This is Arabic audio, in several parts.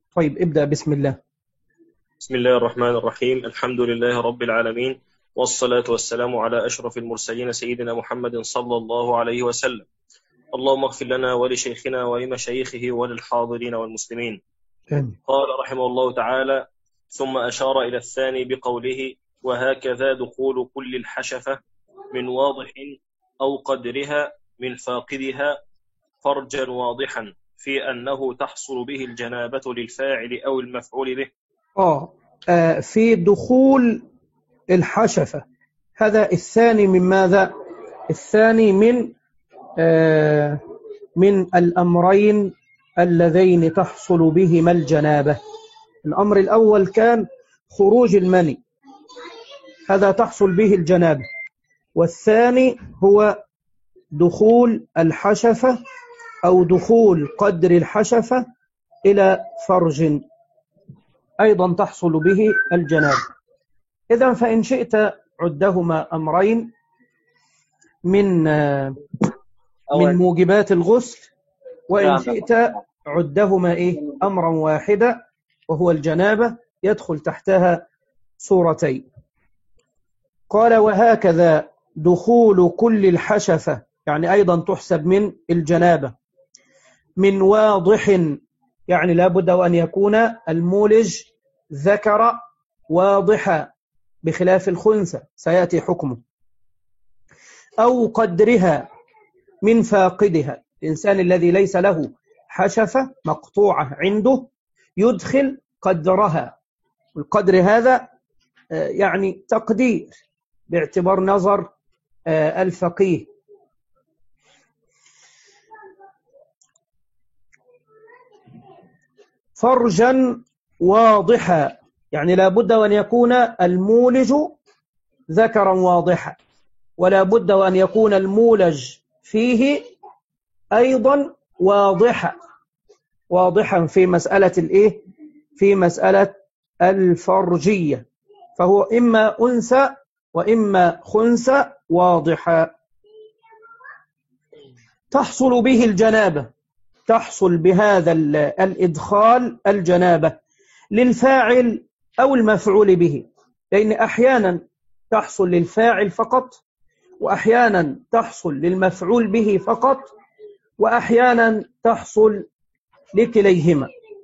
طيب ابدأ. بسم الله. بسم الله الرحمن الرحيم. الحمد لله رب العالمين، والصلاة والسلام على أشرف المرسلين سيدنا محمد صلى الله عليه وسلم. اللهم اغفر لنا ولشيخنا ولمشايخه وللحاضرين والمسلمين. قال رحمه الله تعالى: ثم أشار إلى الثاني بقوله: وهكذا دخول كل الحشفة من واضح أو قدرها من فاقدها فرجا واضحا في أنه تحصل به الجنابة للفاعل أو المفعول به. في دخول الحشفة، هذا الثاني من ماذا؟ الثاني من الأمرين اللذين تحصل بهما الجنابة. الأمر الأول كان خروج المني، هذا تحصل به الجنابة. والثاني هو دخول الحشفة أو دخول قدر الحشفة إلى فرج، أيضا تحصل به الجنابة. إذن فإن شئت عدهما أمرين من موجبات الغسل، وإن شئت عدهما أمرا واحدا وهو الجنابة، يدخل تحتها صورتين. قال: وهكذا دخول كل الحشفة، يعني أيضا تحسب من الجنابة، من واضح، يعني لابد أن يكون المولج ذكر واضحا بخلاف الخنثى سيأتي حكمه، أو قدرها من فاقدها، الإنسان الذي ليس له حشفة مقطوعة عنده يدخل قدرها، والقدر هذا يعني تقدير باعتبار نظر الفقيه. فرجا واضحا، يعني لا بد أن يكون المولج ذكرا واضحا، ولا بد أن يكون المولج فيه أيضا واضحا في مسألة في مسألة الفرجية، فهو إما أنثى وإما خنثى واضحا. تحصل به الجنابة، تحصل بهذا الإدخال الجنابة للفاعل أو المفعول به، لأن أحيانا تحصل للفاعل فقط، وأحيانا تحصل للمفعول به فقط، وأحيانا تحصل لكليهما.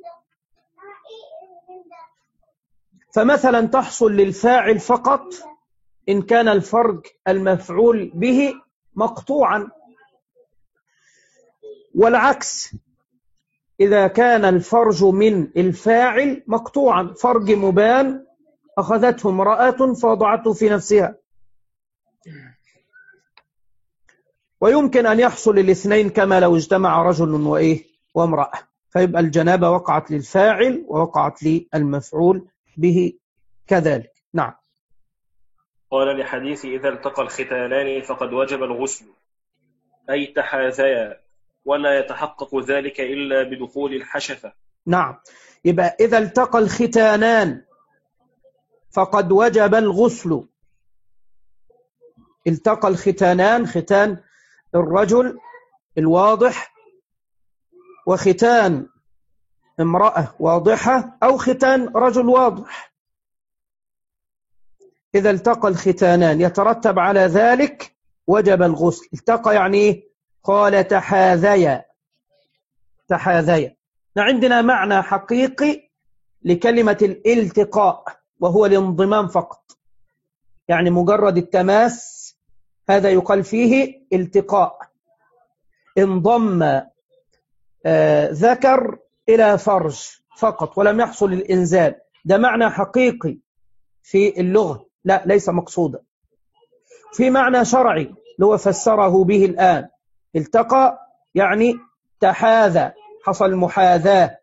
فمثلا تحصل للفاعل فقط إن كان الفرج المفعول به مقطوعا، والعكس إذا كان الفرج من الفاعل مقطوعا، فرج مبان أخذته امرأة فوضعته في نفسها. ويمكن أن يحصل الاثنين كما لو اجتمع رجل وامرأة، فيبقى الجنابة وقعت للفاعل ووقعت للمفعول به كذلك. نعم. قال: لحديث إذا التقى الختانان فقد وجب الغسل، أي تحاذيا، ولا يتحقق ذلك إلا بدخول الحشفة. نعم، يبقى إذا التقى الختانان فقد وجب الغسل. التقى الختانان، ختان الرجل الواضح وختان امرأة واضحة أو ختان رجل واضح، إذا التقى الختانان يترتب على ذلك وجب الغسل. التقى يعني إيه؟ قال تحاذيا. عندنا معنى حقيقي لكلمة الالتقاء، وهو الانضمام فقط، يعني مجرد التماس، هذا يقال فيه التقاء. انضم ذكر إلى فرج فقط ولم يحصل الإنزال، ده معنى حقيقي في اللغة، لا ليس مقصودا. في معنى شرعي اللي هو فسره به الآن، التقى يعني تحاذى، حصل محاذاة،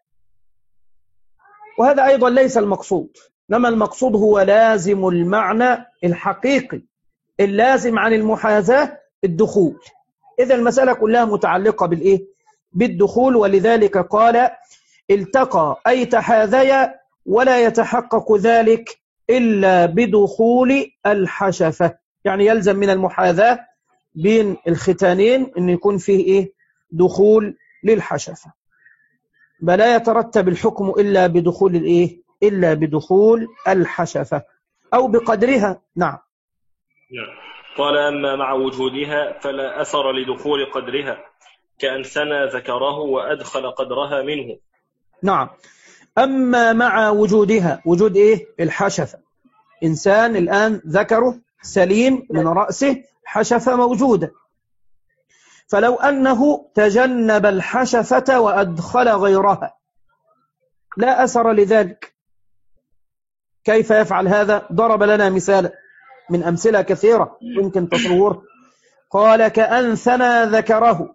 وهذا أيضا ليس المقصود، إنما المقصود هو لازم المعنى الحقيقي، اللازم عن المحاذاة الدخول. إذا المسألة كلها متعلقة بالدخول، ولذلك قال التقى أي تحاذيا، ولا يتحقق ذلك إلا بدخول الحشفة، يعني يلزم من المحاذاة بين الختانين أن يكون فيه دخول للحشفة. فلا يترتب الحكم إلا بدخول الإيه؟ إلا بدخول الحشفة أو بقدرها. نعم. قال أما مع وجودها فلا أثر لدخول قدرها، كأن ثنى ذكره وأدخل قدرها منه. نعم. أما مع وجودها، وجود إيه؟ الحشفة. إنسان الآن ذكره سليم من رأسه، حشفة موجودة، فلو أنه تجنب الحشفة وأدخل غيرها لا أثر لذلك. كيف يفعل هذا؟ ضرب لنا مثالا من أمثلة كثيرة يمكن تصور. قال كأن ثنى ذكره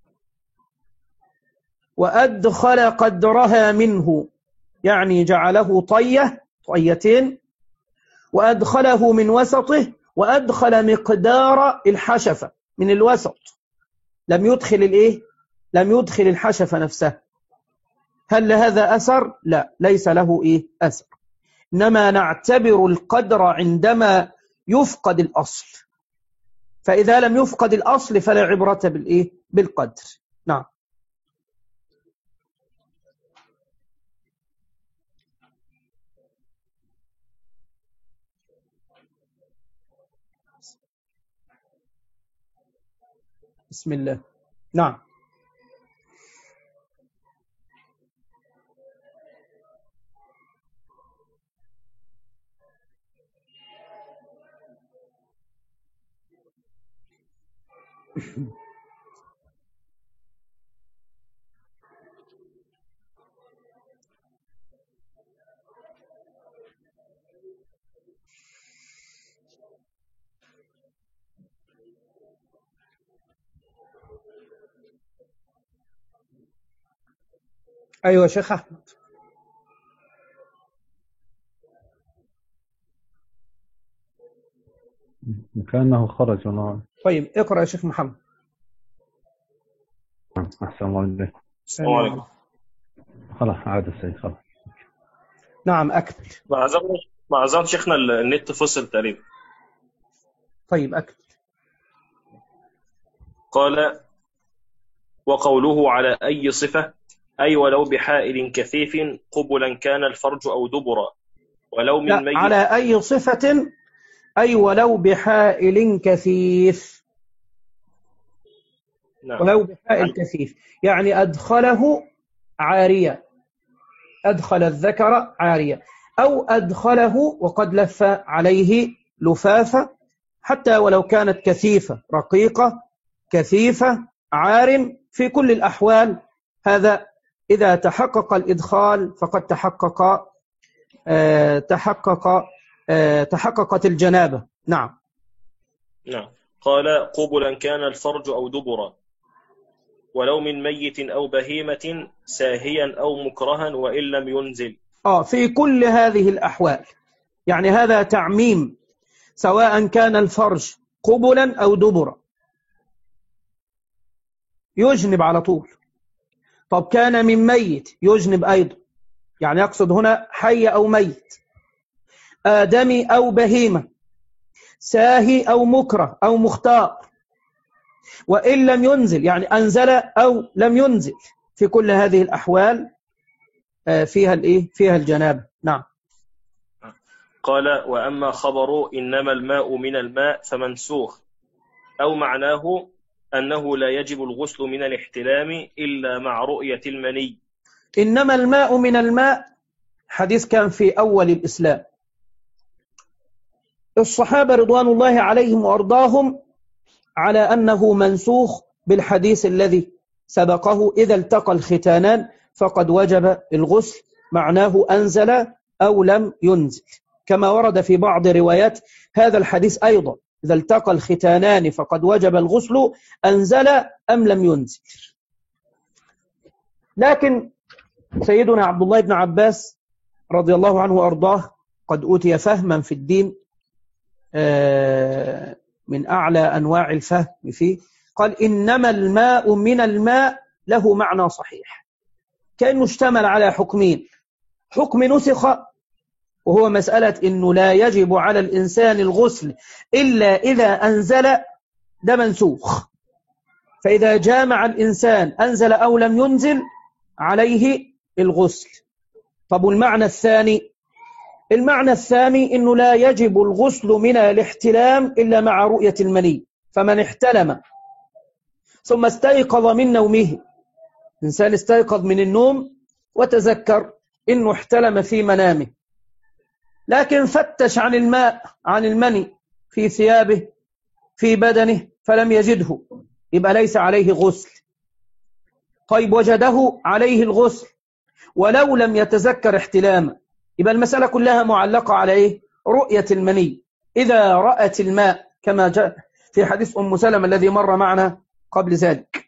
وأدخل قدرها منه، يعني جعله طيتين وأدخله من وسطه، وأدخل مقدار الحشفة من الوسط، لم يدخل الحشفة نفسها. هل لهذا أثر؟ لا، ليس له أثر. إنما نعتبر القدر عندما يفقد الأصل، فإذا لم يفقد الأصل فلا عبرة بالقدر. نعم. بسم الله. نعم. أيوة شيخ أحمد. كأنه خرج والله. طيب اقرأ يا شيخ محمد. أحسن الله عليك. السلام عليكم. خلاص عاد السيد خلاص. نعم أكمل. معذرة شيخنا النت فصل تقريبا. طيب أكمل. قال وقوله على أي صفة، أي ولو بحائل كثيف قبلا كان الفرج أو دبرا، ولو من ميت. على أي صفة، أي ولو بحائل كثيف. نعم. ولو بحائل كثيف يعني أدخله عارية، أدخل الذكر عارية، أو أدخله وقد لف عليه لفافة، حتى ولو كانت كثيفة رقيقة كثيفة عار، في كل الأحوال هذا إذا تحقق الإدخال فقد تحققت الجنابة. نعم. نعم. قال قبلا كان الفرج أو دبرا، ولو من ميت أو بهيمة ساهيا أو مكرها وإن لم ينزل. في كل هذه الأحوال، يعني هذا تعميم، سواء كان الفرج قبلا أو دبرا يجنب على طول. طب كان من ميت يجنب أيضا، يعني يقصد هنا حي أو ميت، آدمي أو بهيمة، ساهي أو مكره أو مختار، وإن لم ينزل يعني أنزل أو لم ينزل، في كل هذه الأحوال فيها الجنابة. نعم. قال وأما خبر إنما الماء من الماء فمنسوخ، أو معناه أنه لا يجب الغسل من الاحتلام إلا مع رؤية المني. إنما الماء من الماء حديث كان في أول الإسلام، الصحابة رضوان الله عليهم وأرضاهم على أنه منسوخ بالحديث الذي سبقه، إذا التقى الختانان فقد وجب الغسل، معناه أنزل أو لم ينزل، كما ورد في بعض روايات هذا الحديث أيضا، إذا التقى الختانان فقد وجب الغسل، أنزل أم لم ينزل. لكن سيدنا عبد الله بن عباس رضي الله عنه وأرضاه قد أوتي فهما في الدين من أعلى أنواع الفهم فيه، قال إنما الماء من الماء له معنى صحيح، كأنه اشتمل على حكمين: حكم نسخ وهو مسألة إنه لا يجب على الإنسان الغسل إلا إذا أنزل، ده منسوخ، فإذا جامع الإنسان أنزل أو لم ينزل عليه الغسل. طب والمعنى الثاني؟ المعنى الثاني إنه لا يجب الغسل من الاحتلام إلا مع رؤية المني. فمن احتلم ثم استيقظ من نومه، الإنسان استيقظ من النوم وتذكر إنه احتلم في منامه، لكن فتش عن الماء، عن المني في ثيابه في بدنه فلم يجده، يبقى ليس عليه غسل. طيب وجده عليه الغسل ولو لم يتذكر احتلامه، يبقى المسألة كلها معلقة على إيه؟ رؤية المني. إذا رأت الماء كما جاء في حديث أم سلمة الذي مر معنا قبل ذلك،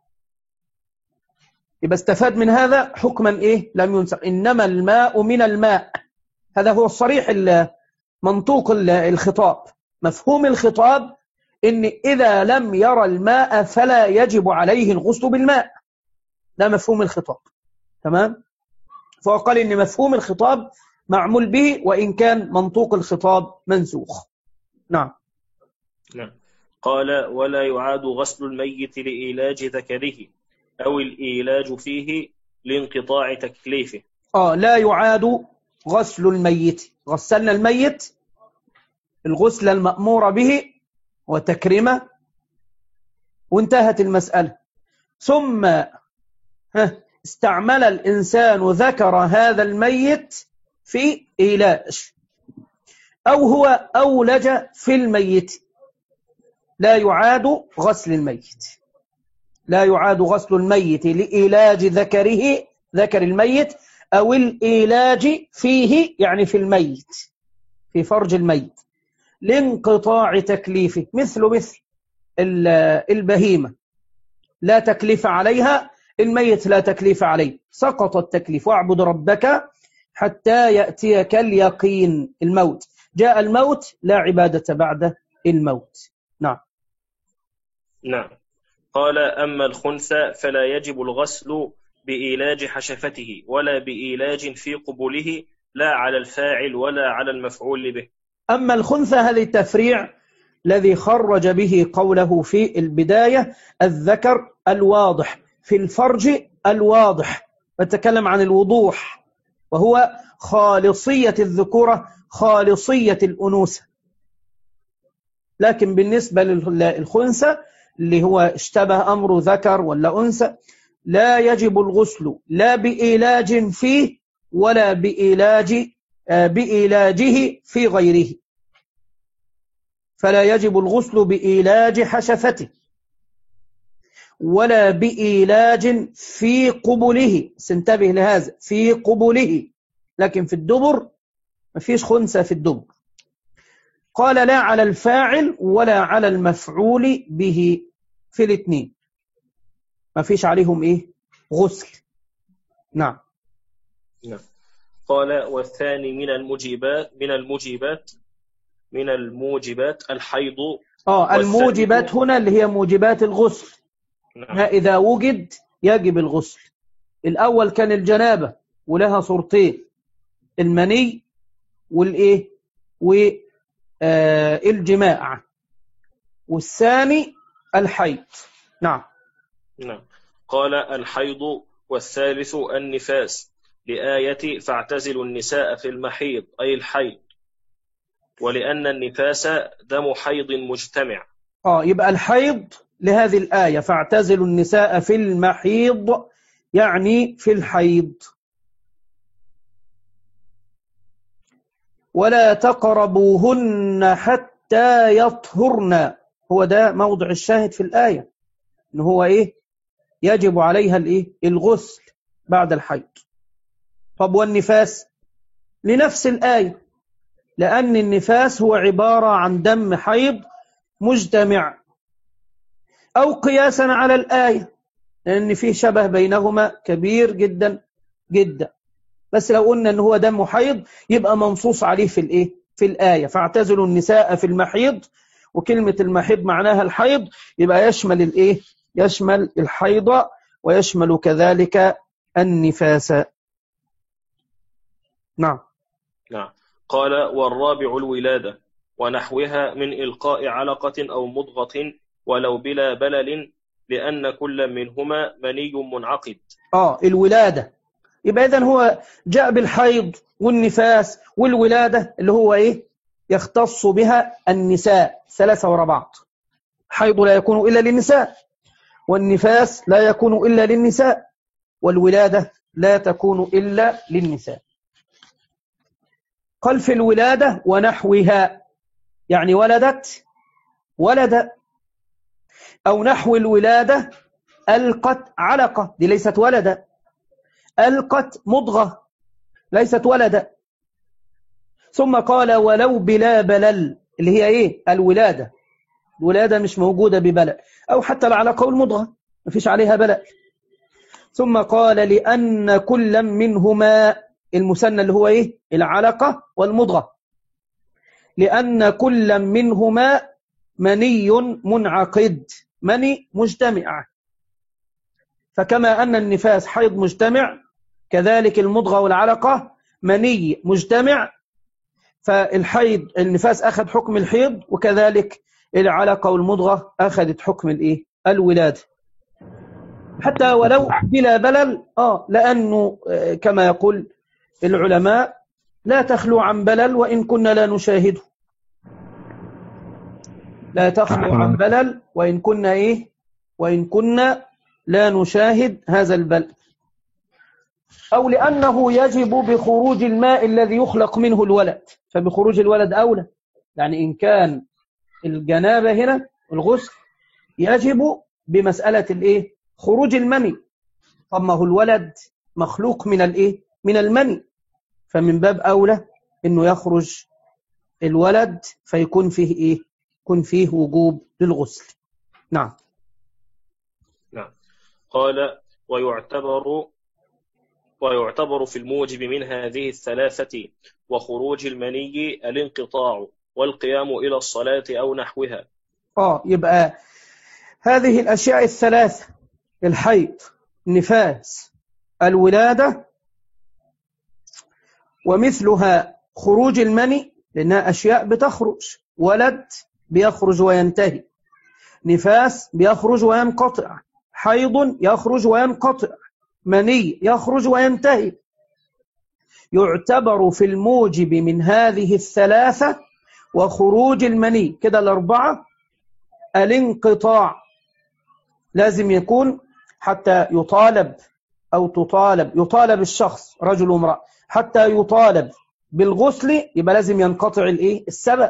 يبقى استفاد من هذا حكما إيه؟ لم ينسخ، إنما الماء من الماء. هذا هو الصريح منطوق الخطاب. مفهوم الخطاب إن إذا لم يرى الماء فلا يجب عليه الغسل بالماء. ده مفهوم الخطاب. تمام؟ فقال إن مفهوم الخطاب معمول به وإن كان منطوق الخطاب منسوخ. نعم. نعم. قال ولا يعاد غسل الميت لإيلاج ذكره أو الإيلاج فيه لانقطاع تكليفه. لا يعاد غسل الميت. غسلنا الميت الغسل المأمور به وتكريمه وانتهت المسألة، ثم استعمل الإنسان ذكر هذا الميت في إيلاج أو هو أولج في الميت، لا يعاد غسل الميت. لا يعاد غسل الميت لإيلاج ذكره، ذكر الميت، أو الإيلاج فيه يعني في الميت، في فرج الميت، لانقطاع تكليفه. مثل البهيمة لا تكليف عليها، الميت لا تكليف عليه، سقط التكليف. واعبد ربك حتى يأتيك اليقين، الموت جاء الموت، لا عبادة بعد الموت. نعم. نعم. قال أما الخنثى فلا يجب الغسل بإيلاج حشفته ولا بإيلاج في قبله، لا على الفاعل ولا على المفعول به. أما الخنثى هذه التفريع الذي خرج به قوله في البداية: الذكر الواضح في الفرج الواضح، وتكلم عن الوضوح وهو خالصية الذكورة خالصية الأنوثة. لكن بالنسبة للخنثى اللي هو اشتبه أمر ذكر ولا أنثى لا يجب الغسل لا بإيلاج فيه ولا بإيلاجه في غيره. فلا يجب الغسل بإيلاج حشفته ولا بإيلاج في قبله، سنتبه لهذا، في قبله، لكن في الدبر ما فيش خنثى في الدبر. قال لا على الفاعل ولا على المفعول به، في الاثنين ما فيش عليهم إيه؟ غسل. نعم. نعم. قال والثاني من الموجبات الحيض. الموجبات هنا اللي هي موجبات الغسل. نعم. إذا وجد يجب الغسل. الأول كان الجنابة ولها صورتين: المني والإيه والجماع، والثاني الحيض. نعم. نعم. قال الحيض والثالث النفاس لآية فاعتزلوا النساء في المحيض أي الحيض، ولأن النفاس دم حيض مجتمع. يبقى الحيض لهذه الآية فاعتزلوا النساء في المحيض يعني في الحيض. ولا تقربوهن حتى يطهرن، هو ده موضع الشاهد في الآية، إن هو إيه؟ يجب عليها الإيه؟ الغسل بعد الحيض. طب والنفاس؟ لنفس الآية، لأن النفاس هو عبارة عن دم حيض مجتمع، أو قياسا على الآية، لأن فيه شبه بينهما كبير جدا جدا. بس لو قلنا أنه هو دم حيض يبقى منصوص عليه في الإيه؟ في الآية فاعتزلوا النساء في المحيض، وكلمة المحيض معناها الحيض، يبقى يشمل الإيه؟ يشمل الحيض ويشمل كذلك النفاس. نعم. نعم. قال والرابع الولادة ونحوها من إلقاء علقة أو مضغة ولو بلا بلل، لأن كل منهما مني منعقد. الولادة يبقى إذن هو جاء بالحيض والنفاس والولادة اللي هو إيه؟ يختص بها النساء 3 وراء بعض. حيض لا يكون إلا للنساء، والنفاس لا يكون إلا للنساء، والولادة لا تكون إلا للنساء. قال في الولادة ونحوها، يعني ولدت ولد، أو نحو الولادة ألقت علقة، دي ليست ولد، ألقت مضغة ليست ولد. ثم قال ولو بلا بلل، اللي هي إيه؟ الولادة. الولادة مش موجودة ببلل، أو حتى العلقة والمضغة ما فيش عليها بلل. ثم قال لأن كل منهما، المثنى اللي هو إيه؟ العلقة والمضغة، لأن كل منهما مني منعقد، مني مجتمع. فكما أن النفاس حيض مجتمع، كذلك المضغة والعلقة مني مجتمع. فالحيض النفاس أخذ حكم الحيض، وكذلك العلقة والمضغة أخذت حكم الإيه؟ الولادة. حتى ولو بلا بلل، لأنه كما يقول العلماء لا تخلو عن بلل وإن كنا لا نشاهده. لا تخلو عن بلل وإن كنا إيه؟ وإن كنا لا نشاهد هذا البلل. أو لأنه يجب بخروج الماء الذي يخلق منه الولد، فبخروج الولد أولى. يعني إن كان الجنابة هنا الغسل يجب بمسألة الإيه؟ خروج المني. طب ما هو الولد مخلوق من الإيه؟ من المني، فمن باب أولى إنه يخرج الولد فيكون فيه إيه؟ يكون فيه وجوب للغسل. نعم. قال ويعتبر في الموجب من هذه الثلاثة وخروج المني الانقطاع والقيام إلى الصلاة أو نحوها. يبقى هذه الأشياء الثلاثة، الحيض، النفاس، الولادة، ومثلها خروج المني، لأنها أشياء بتخرج. ولد بيخرج وينتهي، نفاس بيخرج وينقطع، حيض يخرج وينقطع، مني يخرج وينتهي. يعتبر في الموجب من هذه الثلاثة وخروج المني، كده الأربعة، الانقطاع. لازم يكون حتى يطالب أو يطالب الشخص رجل وامرأة حتى يطالب بالغسل، يبقى لازم ينقطع الإيه؟ السبب.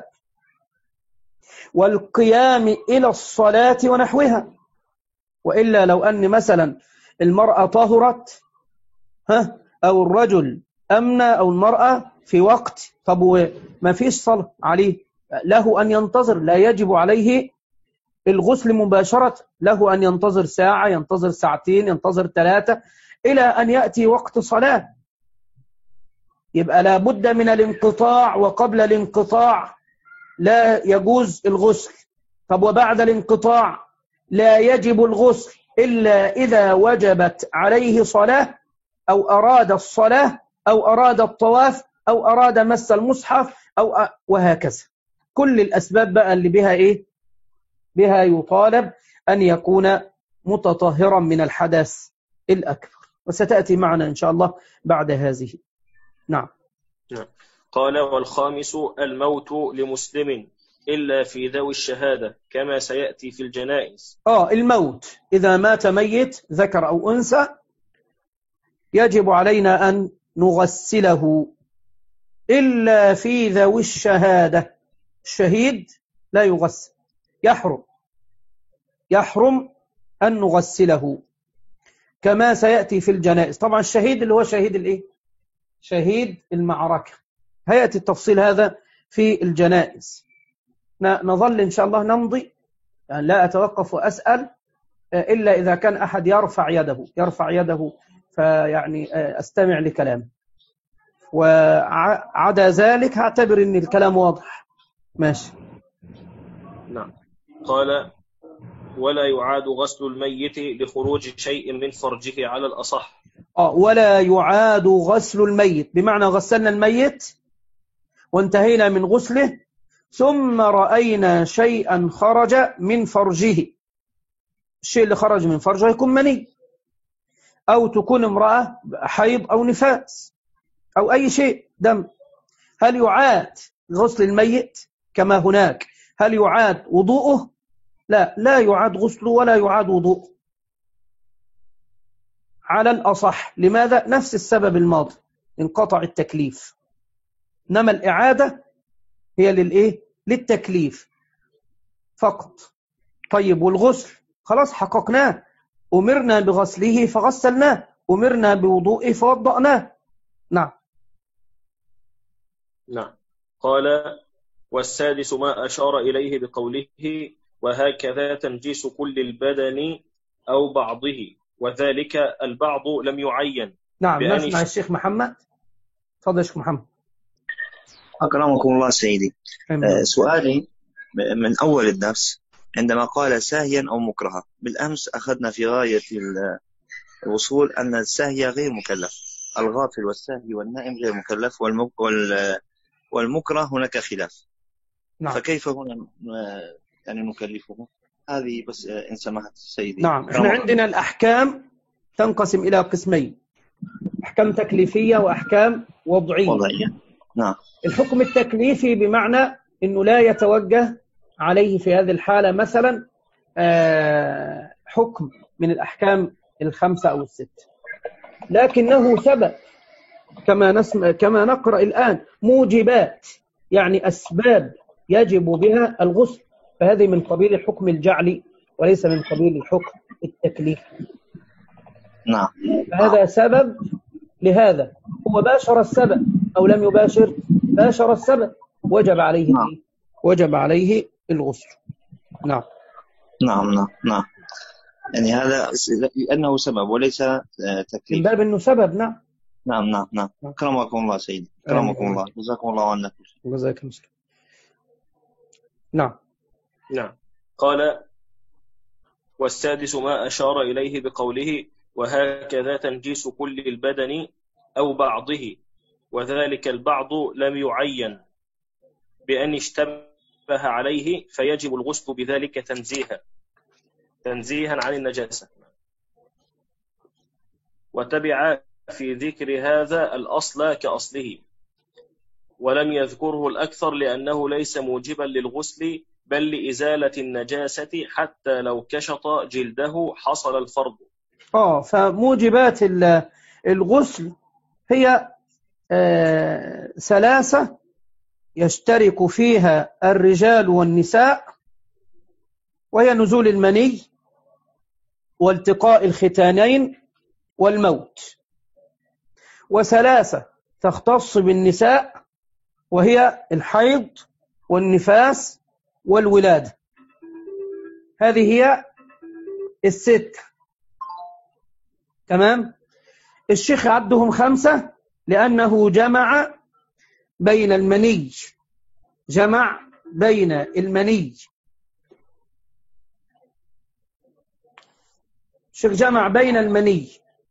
والقيام إلى الصلاة ونحوها، وإلا لو أن مثلا المرأة طهرت أو الرجل أمنى أو المرأة في وقت، طب ما فيش صلاة عليه، له أن ينتظر، لا يجب عليه الغسل مباشرة، له أن ينتظر ساعة، ينتظر ساعتين، ينتظر 3 إلى أن يأتي وقت صلاة. يبقى لا بد من الانقطاع، وقبل الانقطاع لا يجوز الغسل. طب وبعد الانقطاع لا يجب الغسل إلا إذا وجبت عليه صلاة، أو أراد الصلاة، أو أراد الطواف، أو أراد مس المصحف، أو وهكذا. كل الأسباب بقى اللي بها إيه؟ بها يطالب أن يكون متطهرا من الحدث الأكبر، وستأتي معنا إن شاء الله بعد هذه. نعم. قال والخامس الموت لمسلم إلا في ذوي الشهادة كما سيأتي في الجنائز. الموت إذا مات ميت ذكر أو أنثى يجب علينا أن نغسله إلا في ذوي الشهادة. الشهيد لا يغسل، يحرم أن نغسله كما سيأتي في الجنائز. طبعا الشهيد اللي هو شهيد الإيه؟ شهيد المعركة، هيأتي التفصيل هذا في الجنائز. نظل إن شاء الله نمضي، يعني لا أتوقف وأسأل إلا إذا كان أحد يرفع يده فيعني أستمع لكلامه، وعدا ذلك هعتبر أن الكلام واضح. ماشي. نعم. قال ولا يعاد غسل الميت لخروج شيء من فرجه على الأصح. ولا يعاد غسل الميت، بمعنى غسلنا الميت وانتهينا من غسله ثم رأينا شيئا خرج من فرجه، الشيء اللي خرج من فرجه يكون مني، أو تكون امرأة حيض أو نفاس أو أي شيء دم، هل يعاد غسل الميت كما هناك؟ هل يعاد وضوءه؟ لا، لا يعاد غسله ولا يعاد وضوءه على الأصح. لماذا؟ نفس السبب الماضي، انقطع التكليف. إنما الإعادة هي للإيه؟ للتكليف فقط. طيب والغسل خلاص حققناه، أمرنا بغسله فغسلناه، أمرنا بوضوئه فوضأناه. نعم. نعم. قال: والسادس ما أشار إليه بقوله: وهكذا تنجيس كل البدن أو بعضه، وذلك البعض لم يعين. نعم، نسمع الشيخ محمد. تفضل الشيخ محمد. أكرمكم الله سيدي. سؤالي من أول الدرس عندما قال ساهيا أو مكرها، بالأمس أخذنا في غاية الوصول أن الساهي غير مكلف، الغافل والساهي والنائم غير مكلف، والمكره هناك خلاف. نعم. فكيف هنا يعني نكلفه؟ هذه بس إن سمحت سيدي. نعم، احنا عندنا الأحكام تنقسم إلى قسمين: أحكام تكليفية وأحكام وضعية. نعم. الحكم التكليفي بمعنى أنه لا يتوجه عليه في هذه الحالة مثلا حكم من الأحكام الخمسة أو الستة، لكنه ثبت كما نقرأ الآن موجبات، يعني أسباب يجب بها الغسل، فهذه من قبيل الحكم الجعلي وليس من قبيل الحكم التكليفي. نعم. فهذا سبب لهذا، هو باشر السبب أو لم يباشر، باشر السبب، وجب عليه وجب عليه الغسل. نعم. نعم نعم نعم. يعني هذا لأنه سبب وليس تكليف، من باب أنه سبب. نعم نعم نعم نعم. كرمكم الله سيدي، كرمكم الله، جزاكم الله عنا. جزاكم الله. نعم. نعم. قال: والسادس ما أشار إليه بقوله: وهكذا تنجيس كل البدن أو بعضه، وذلك البعض لم يعين بأن اشتبه عليه فيجب الغسل بذلك تنزيها عن النجاسة. وتبع في ذكر هذا الأصل كأصله، ولم يذكره الأكثر لأنه ليس موجبا للغسل بل لإزالة النجاسة، حتى لو كشط جلده حصل الفرض. فموجبات الغسل هي ثلاثة يشترك فيها الرجال والنساء، وهي نزول المني والتقاء الختانين والموت. وثلاثة تختص بالنساء، وهي الحيض والنفاس والولادة. هذه هي الست. تمام. الشيخ عدهم 5 لأنه جمع بين المني، الشيخ جمع بين المني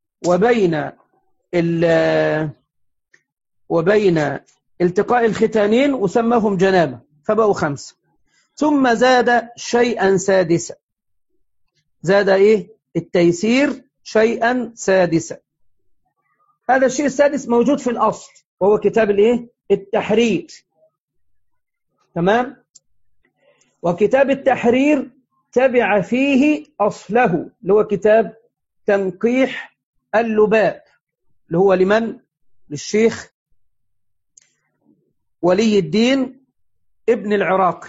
وبين التقاء الختانين وسماهم جنابة، فبقوا 5. ثم زاد شيئا سادسا، زاد التيسير شيئا سادسا. هذا الشيء السادس موجود في الأصل، وهو كتاب التحرير. تمام. وكتاب التحرير تبع فيه أصله اللي هو كتاب تنقيح اللباب، اللي هو لمن؟ للشيخ ولي الدين ابن العراقي.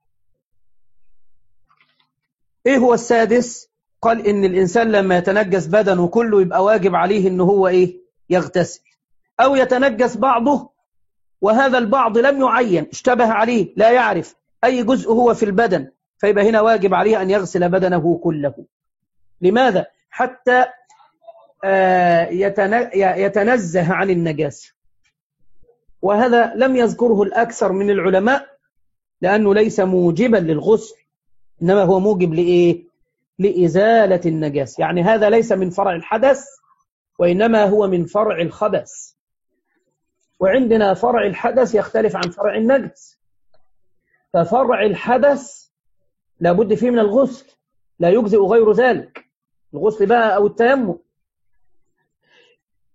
ايه هو السادس؟ قال ان الانسان لما يتنجس بدنه كله يبقى واجب عليه انه هو يغتسل، او يتنجس بعضه وهذا البعض لم يعين، اشتبه عليه، لا يعرف اي جزء هو في البدن، فيبقى هنا واجب عليه ان يغسل بدنه كله. لماذا؟ حتى يتنزه عن النجاسة. وهذا لم يذكره الأكثر من العلماء لأنه ليس موجبا للغسل، إنما هو موجب لإزالة النجاسة. يعني هذا ليس من فرع الحدث، وإنما هو من فرع الخبث. وعندنا فرع الحدث يختلف عن فرع النجس. ففرع الحدث لابد فيه من الغسل، لا يجزئ غير ذلك، الغسل بقى أو التيمم.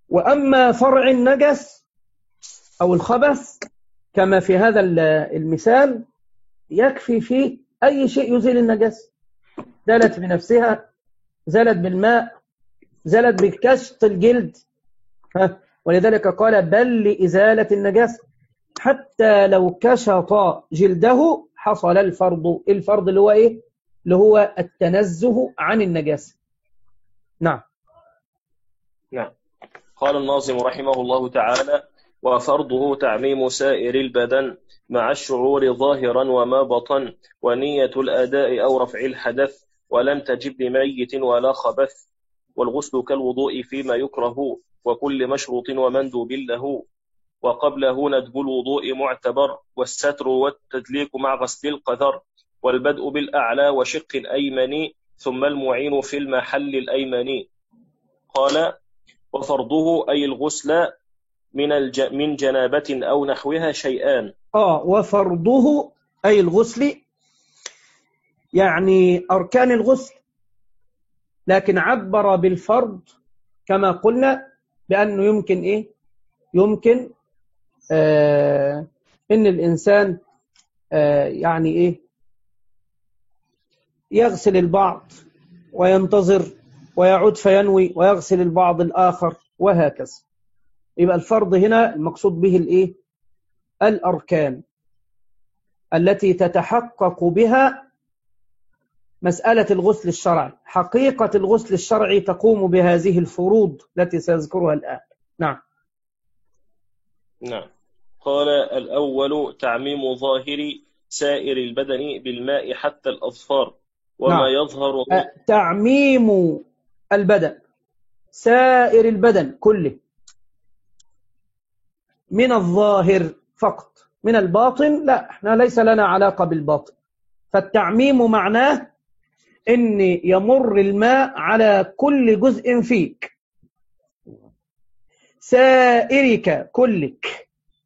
وأما فرع النجس أو الخبث كما في هذا المثال يكفي فيه أي شيء يزيل النجس، زالت بنفسها، زالت بالماء، زالت بكشط الجلد، ولذلك قال بل لإزالة النجاسة، حتى لو كشط جلده حصل الفرض. الفرض اللي هو إيه؟ اللي هو التنزه عن النجاسة. نعم. نعم. قال الناظم رحمه الله تعالى: وفرضه تعميم سائر البدن مع الشعور ظاهرا وما بطن، ونية الأداء أو رفع الحدث، ولم تجب لميت ولا خبث، والغسل كالوضوء فيما يكره، وكل مشروط ومندوب له، وقبله ندب الوضوء معتبر، والستر والتدليك مع غسل القذر، والبدء بالأعلى وشق الأيمن، ثم المعين في المحل الأيمن. قال: وفرضه أي الغسل من جنابة أو نحوها شيئان. وفرضه أي الغسل يعني أركان الغسل، لكن عبر بالفرض كما قلنا بأنه يمكن إيه؟ يمكن إن الإنسان يعني إيه؟ يغسل البعض وينتظر ويعود فينوي ويغسل البعض الآخر وهكذا. يبقى الفرض هنا المقصود به الإيه؟ الأركان التي تتحقق بها مسألة الغسل الشرعي. حقيقة الغسل الشرعي تقوم بهذه الفروض التي سيذكرها الآن. نعم. نعم. قال: الأول تعميم ظاهر سائر البدن بالماء حتى الأظفار، وما نعم. يظهر تعميم البدن، سائر البدن كله، من الظاهر فقط، من الباطن لا، احنا ليس لنا علاقة بالباطن. فالتعميم معناه ان يمر الماء على كل جزء فيك، سائرك كلك،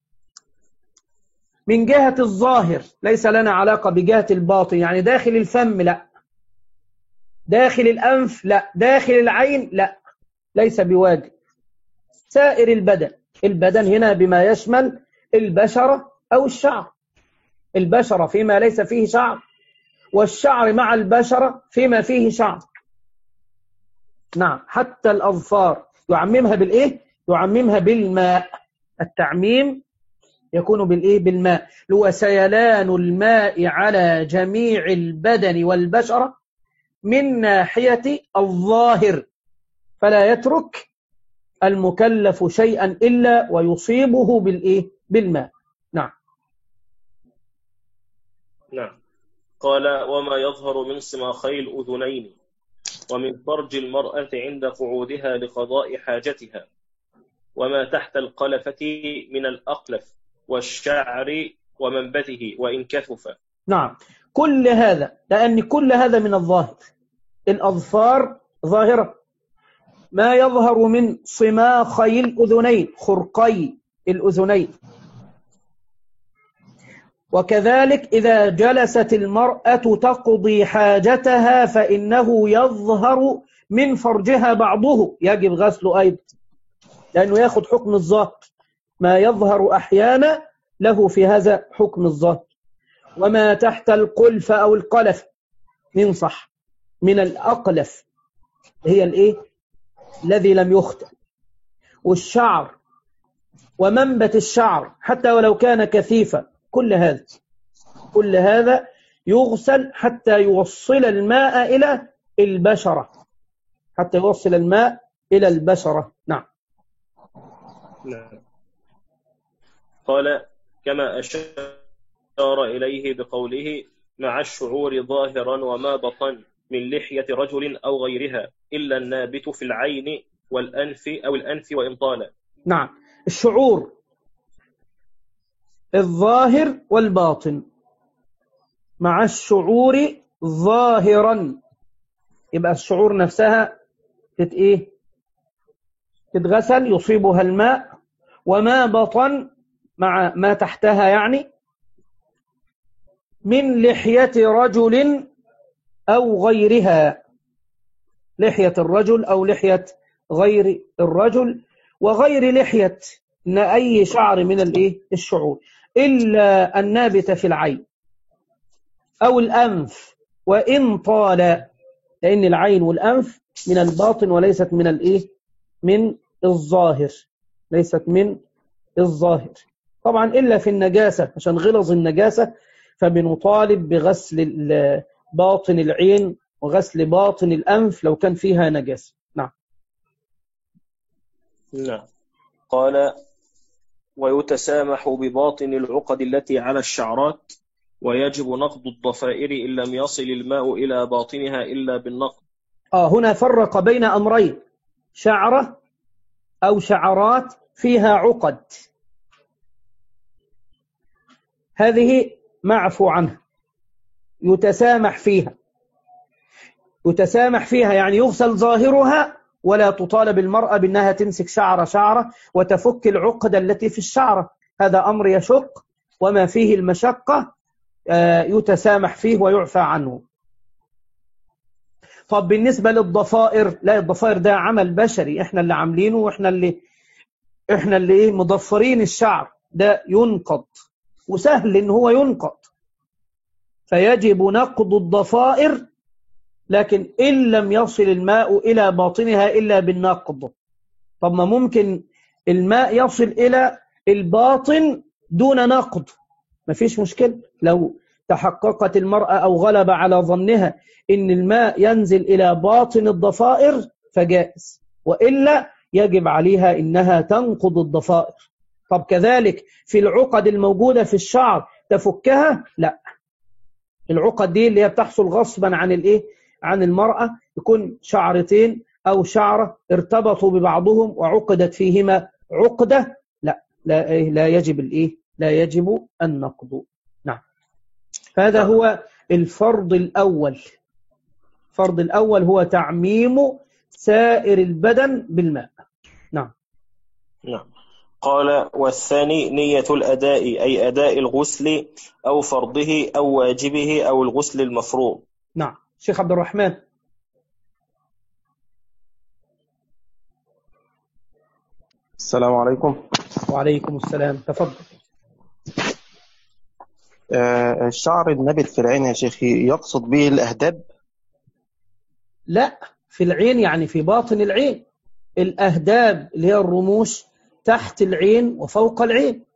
من جهة الظاهر، ليس لنا علاقة بجهة الباطن، يعني داخل الفم لا، داخل الأنف لا، داخل العين لا، ليس بواجب. سائر البدن، البدن هنا بما يشمل البشرة أو الشعر، البشرة فيما ليس فيه شعر، والشعر مع البشرة فيما فيه شعر. نعم. حتى الأظفار يعممها بالإيه؟ يعممها بالماء. التعميم يكون بالإيه؟ بالماء، هو سيلان الماء على جميع البدن والبشرة من ناحية الظاهر، فلا يترك المكلف شيئا إلا ويصيبه بالإيه؟ بالماء. نعم. نعم. قال: وما يظهر من صماخي الأذنين، ومن فرج المرأة عند قعودها لقضاء حاجتها، وما تحت القلفة من الأقلف والشعر ومنبته وإن كثف. نعم. كل هذا، لأن كل هذا من الظاهر، الأظفار ظاهرة. ما يظهر من صماخي الأذنين، خرقي الأذنين. وكذلك إذا جلست المرأة تقضي حاجتها فإنه يظهر من فرجها بعضه، يجب غسله أيضا، لأنه يأخذ حكم الظاهر. ما يظهر أحيانا له في هذا حكم الظاهر. وما تحت القلف أو القلف، ننصح من الأقلف هي الإيه؟ الذي لم يختم، والشعر ومنبت الشعر حتى ولو كان كثيفا، كل هذا يغسل حتى يوصل الماء إلى البشرة، حتى يوصل الماء إلى البشرة. نعم. قال: كما أشار إليه بقوله مع الشعور ظاهرا وما بطن من لحية رجل أو غيرها إلا النابت في العين والأنف أو الأنف وإن طال. نعم. الشعور الظاهر والباطن، مع الشعور ظاهرا، يبقى الشعور نفسها تتغسل يصيبها الماء، وما بطن مع ما تحتها، يعني من لحية رجل أو غيرها، لحية الرجل أو لحية غير الرجل. وغير لحية إن أي شعر من الشعور إلا النابت في العين أو الأنف وإن طال، لأن العين والأنف من الباطن وليست من من الظاهر، ليست من الظاهر طبعا إلا في النجاسة، عشان غلظ النجاسة فبنطالب بغسل باطن العين وغسل باطن الأنف لو كان فيها نجاسة. نعم. نعم. قال ويتسامح بباطن العقد التي على الشعرات، ويجب نقض الضفائر إن لم يصل الماء إلى باطنها إلا بالنقض. هنا فرق بين أمرين، شعرة أو شعرات فيها عقد، هذه معفو عنها، يتسامح فيها يعني يغسل ظاهرها، ولا تطالب المرأة بأنها تمسك شعرة وتفك العقد التي في الشعرة، هذا أمر يشق، وما فيه المشقة يتسامح فيه ويعفى عنه. طب بالنسبة للضفائر، لا، الضفائر ده عمل بشري احنا اللي عاملينه، واحنا اللي مضفرين الشعر، ده ينقض وسهل ان هو ينقض، فيجب نقض الضفائر، لكن إن لم يصل الماء إلى باطنها إلا بالنقض. طب ما ممكن الماء يصل إلى الباطن دون نقض، ما فيش مشكلة، لو تحققت المرأة أو غلب على ظنها إن الماء ينزل إلى باطن الضفائر فجائز، وإلا يجب عليها إنها تنقض الضفائر. طب كذلك في العقد الموجودة في الشعر تفكها؟ لا، العقد دي اللي هي بتحصل غصبا عن المرأة، يكون شعرتين أو شعرة ارتبطوا ببعضهم وعقدت فيهما عقدة، لا يجب النقض. نعم. هذا هو الفرض الأول. الفرض الأول هو تعميم سائر البدن بالماء. نعم. نعم. قال والثاني نية الأداء، أي أداء الغسل أو فرضه أو واجبه أو الغسل المفروض. نعم. شيخ عبد الرحمن. السلام عليكم. وعليكم السلام، تفضل. الشعر النابت في العين يا شيخي يقصد به الأهداب؟ لا، في العين يعني في باطن العين، الأهداب اللي هي الرموش تحت العين وفوق العين،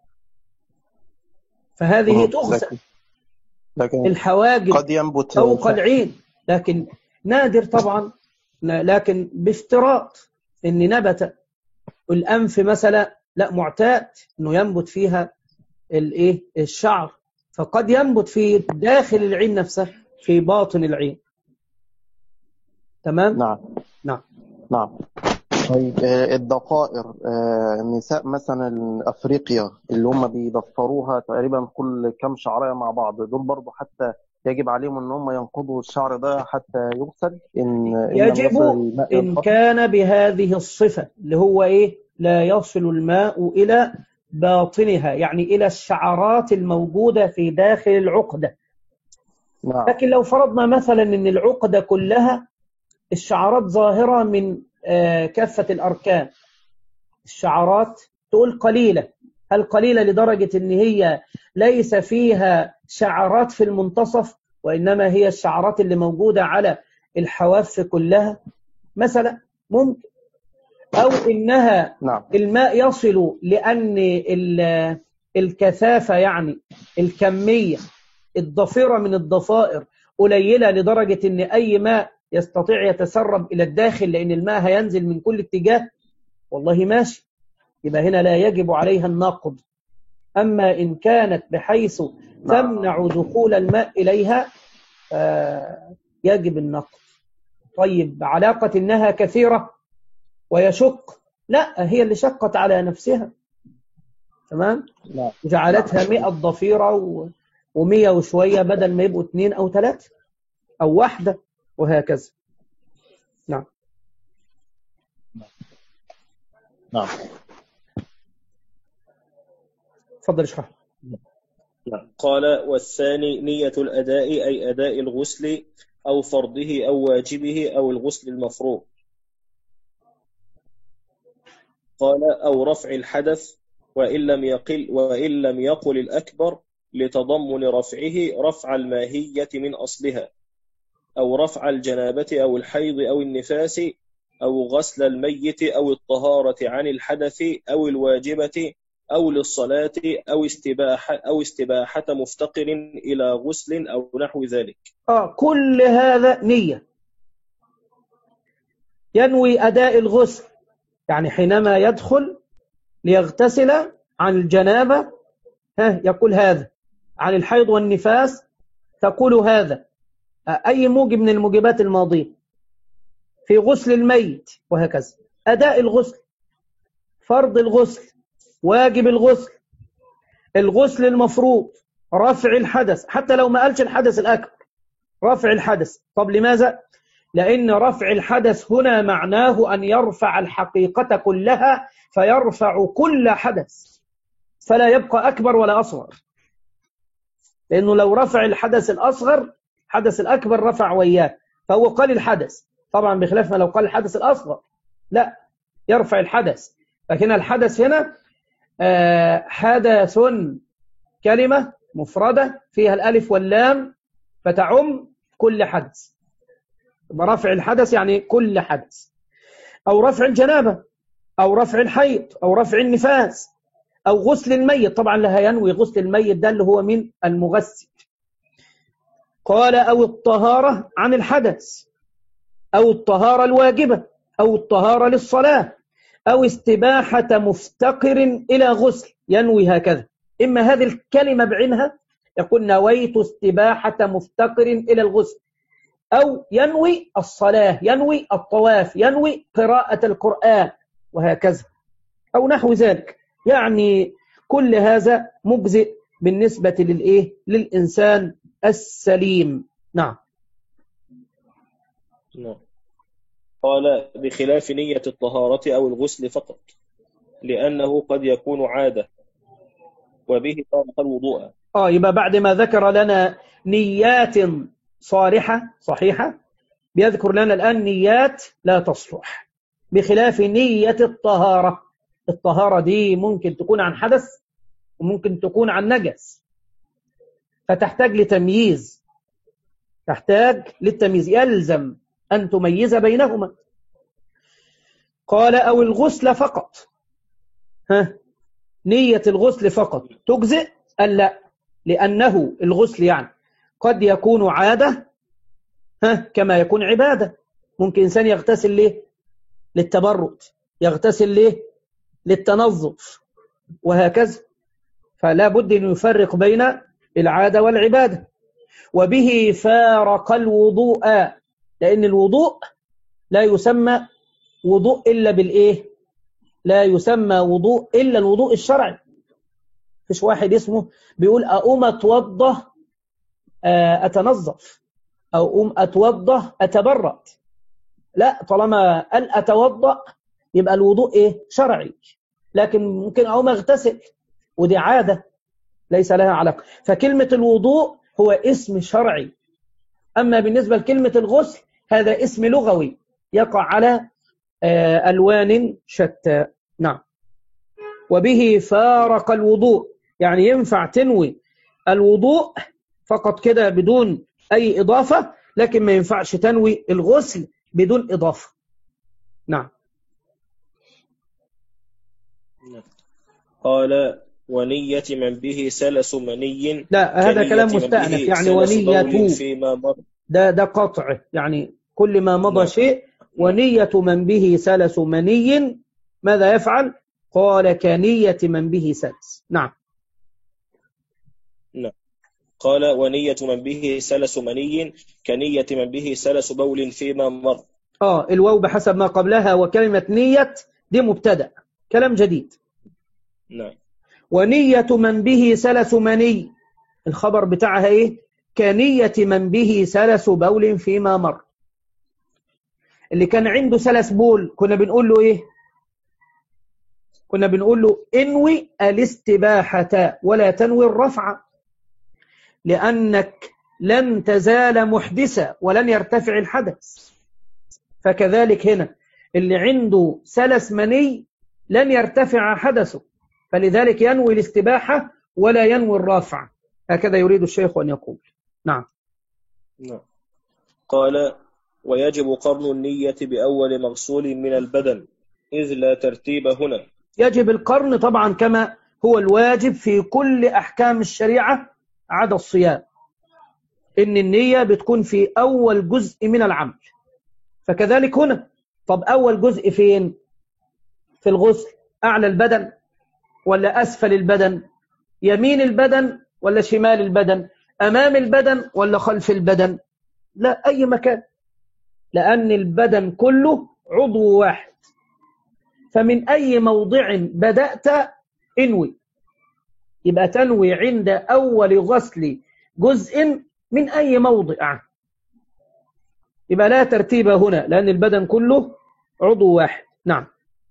فهذه تغسل. لكن الحواجب قد ينبت فوق العين، لكن نادر طبعا، لكن بافتراض ان نبت الأنف مثلا، لا، معتاد انه ينبت فيها الشعر، فقد ينبت في داخل العين نفسه في باطن العين. تمام. نعم. طيب الضفائر، النساء مثلا أفريقيا اللي هم بيضفروها تقريبا كل كم شعرية مع بعض، دول برضو حتى يجب عليهم ان هم ينقضوا الشعر ده حتى يغسل؟ يجب إن كان بهذه الصفة اللي هو لا يصل الماء إلى باطنها، يعني إلى الشعرات الموجودة في داخل العقدة. نعم. لكن لو فرضنا مثلا أن العقدة كلها الشعرات ظاهرة من كافة الأركان، الشعرات تقول قليلة، هل قليلة لدرجة أن هي ليس فيها شعرات في المنتصف، وإنما هي الشعرات اللي موجودة على الحواف كلها مثلا، ممكن، أو إنها الماء يصل لأن الكثافة يعني الكمية الضفيرة من الضفائر قليلة لدرجة أن أي ماء يستطيع يتسرب إلى الداخل، لأن الماء هينزل من كل اتجاه، والله ماشي، يبقى هنا لا يجب عليها النقض. أما إن كانت بحيث تمنع دخول الماء إليها يجب النقض. طيب علاقة إنها كثيرة ويشق، لا، هي اللي شقت على نفسها، تمام، جعلتها 100 ضفيرة و100 وشوية بدل ما يبقوا 2 أو 3 أو 1، وهكذا. نعم. تفضل اشرح. قال والثاني نية الأداء، أي أداء الغسل أو فرضه أو واجبه أو الغسل المفروض. قال أو رفع الحدث وإن لم يقل الأكبر لتضمن رفعه رفع الماهية من أصلها، أو رفع الجنابة أو الحيض أو النفاس أو غسل الميت أو الطهارة عن الحدث أو الواجبة أو للصلاة أو استباحة مفتقر إلى غسل أو نحو ذلك. كل هذا نية. ينوي أداء الغسل، يعني حينما يدخل ليغتسل عن الجنابة يقول هذا، عن الحيض والنفاس تقول هذا، أي موجب من الموجبات الماضية، في غسل الميت وهكذا. أداء الغسل، فرض الغسل، واجب الغسل، الغسل المفروض، رفع الحدث، حتى لو ما قالش الحدث الأكبر، رفع الحدث. طب لماذا؟ لأن رفع الحدث هنا معناه أن يرفع الحقيقة كلها، فيرفع كل حدث، فلا يبقى أكبر ولا أصغر. لأنه لو رفع الحدث الأصغر، حدث الأكبر رفع وياه، فهو قال الحدث، طبعا بخلاف ما لو قال الحدث الأصغر، لا، يرفع الحدث. لكن الحدث هنا حدث كلمة مفردة فيها الألف واللام فتعم كل حدث. رفع الحدث يعني كل حدث، أو رفع الجنابة أو رفع الحيض أو رفع النفاس أو غسل الميت. طبعا لها ينوي غسل الميت، ده اللي هو من المغسل. قال أو الطهارة عن الحدث، أو الطهارة الواجبة، أو الطهارة للصلاة، أو استباحة مفتقر إلى غسل. ينوي هكذا، إما هذه الكلمة بعينها يقول نويت استباحة مفتقر إلى الغسل، أو ينوي الصلاة، ينوي الطواف، ينوي قراءة القرآن وهكذا، أو نحو ذلك. يعني كل هذا مجزئ بالنسبة للإنسان السليم. نعم. قال بخلاف نية الطهارة أو الغسل فقط، لأنه قد يكون عادة، وبه طابق الوضوء. يبقى بعد ما ذكر لنا نيات صحيحة، بيذكر لنا الآن نيات لا تصلح، بخلاف نية الطهارة. الطهارة دي ممكن تكون عن حدث وممكن تكون عن نجس، فتحتاج لتمييز، تحتاج للتمييز، يلزم أن تميز بينهما. قال أو الغسل فقط، نية الغسل فقط تجزئ؟ لا، لأنه الغسل يعني قد يكون عادة كما يكون عبادة. ممكن إنسان يغتسل ليه؟ للتبرد، يغتسل ليه؟ للتنظف وهكذا. فلا بد أن يفرق بين العادة والعبادة. وبه فارق الوضوء، لأن الوضوء لا يسمى وضوء إلا لا يسمى وضوء إلا الوضوء الشرعي. فيش واحد اسمه بيقول أقوم أتوضى أتنظف، أو أقوم أتوضى أتبرد. لا، طالما قال أتوضى يبقى الوضوء شرعي. لكن ممكن أقوم أغتسل، ودي عادة ليس لها علاقة. فكلمة الوضوء هو اسم شرعي. أما بالنسبة لكلمة الغسل هذا اسم لغوي يقع على ألوان شتى. نعم. وبه فارق الوضوء، يعني ينفع تنوي الوضوء فقط كده بدون أي إضافة، لكن ما ينفعش تنوي الغسل بدون إضافة. نعم. قال ونية من به سلس مني. لا، هذا كلام مستأنف، يعني ونية ده قطع، يعني كل ما مضى شيء. ونية من به سلس مني ماذا يفعل؟ قال كنية من به سلس. نعم. قال ونية من به سلس مني كنية من به سلس بول فيما مر. الواو بحسب ما قبلها، وكلمة نية دي مبتدأ، كلام جديد. نعم. ونية من به سلس مني الخبر بتاعها كنية من به سلس بول فيما مر. اللي كان عنده سلس بول كنا بنقول له كنا بنقول له انوي الاستباحة ولا تنوي الرفع، لأنك لن تزال محدثا ولن يرتفع الحدث. فكذلك هنا اللي عنده سلس مني لن يرتفع حدثه، فلذلك ينوي الاستباحة ولا ينوي الرافع. هكذا يريد الشيخ أن يقول. نعم. قال: ويجب قرن النية بأول مغسول من البدن إذ لا ترتيب هنا. يجب القرن طبعا كما هو الواجب في كل أحكام الشريعة عدا الصيام، إن النية بتكون في أول جزء من العمل، فكذلك هنا. طب أول جزء فين؟ في الغسل، أعلى البدن ولا أسفل البدن؟ يمين البدن ولا شمال البدن؟ أمام البدن ولا خلف البدن؟ لا، أي مكان، لأن البدن كله عضو واحد، فمن أي موضع بدأت انوي، يبقى تنوي عند أول غسل جزء من أي موضع، يبقى لا ترتيب هنا لأن البدن كله عضو واحد. نعم.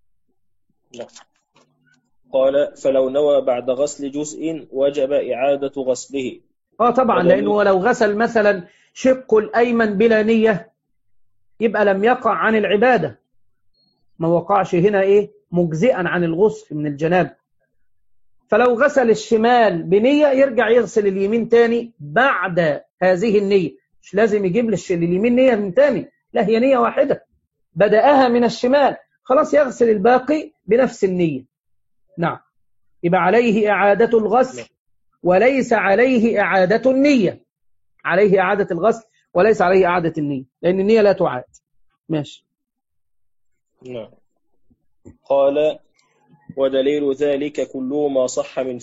قال: فلو نوى بعد غسل جزء وجب إعادة غسله. طبعا، لأنه لو غسل مثلا شقه الأيمن بلا نية يبقى لم يقع عن العبادة، ما وقعش هنا مجزئا عن الغسل من الجنابة. فلو غسل الشمال بنية يرجع يغسل اليمين تاني بعد هذه النية، مش لازم يجيب لليمين نية من تاني، لا، هي نية واحدة بدأها من الشمال، خلاص يغسل الباقي بنفس النية. نعم. يبقى عليه إعادة الغسل وليس عليه إعادة النية، عليه إعادة الغسل وليس عليه إعادة النية، لأن النية لا تعاد. ماشي. نعم. قال: ودليل ذلك كل ما صح من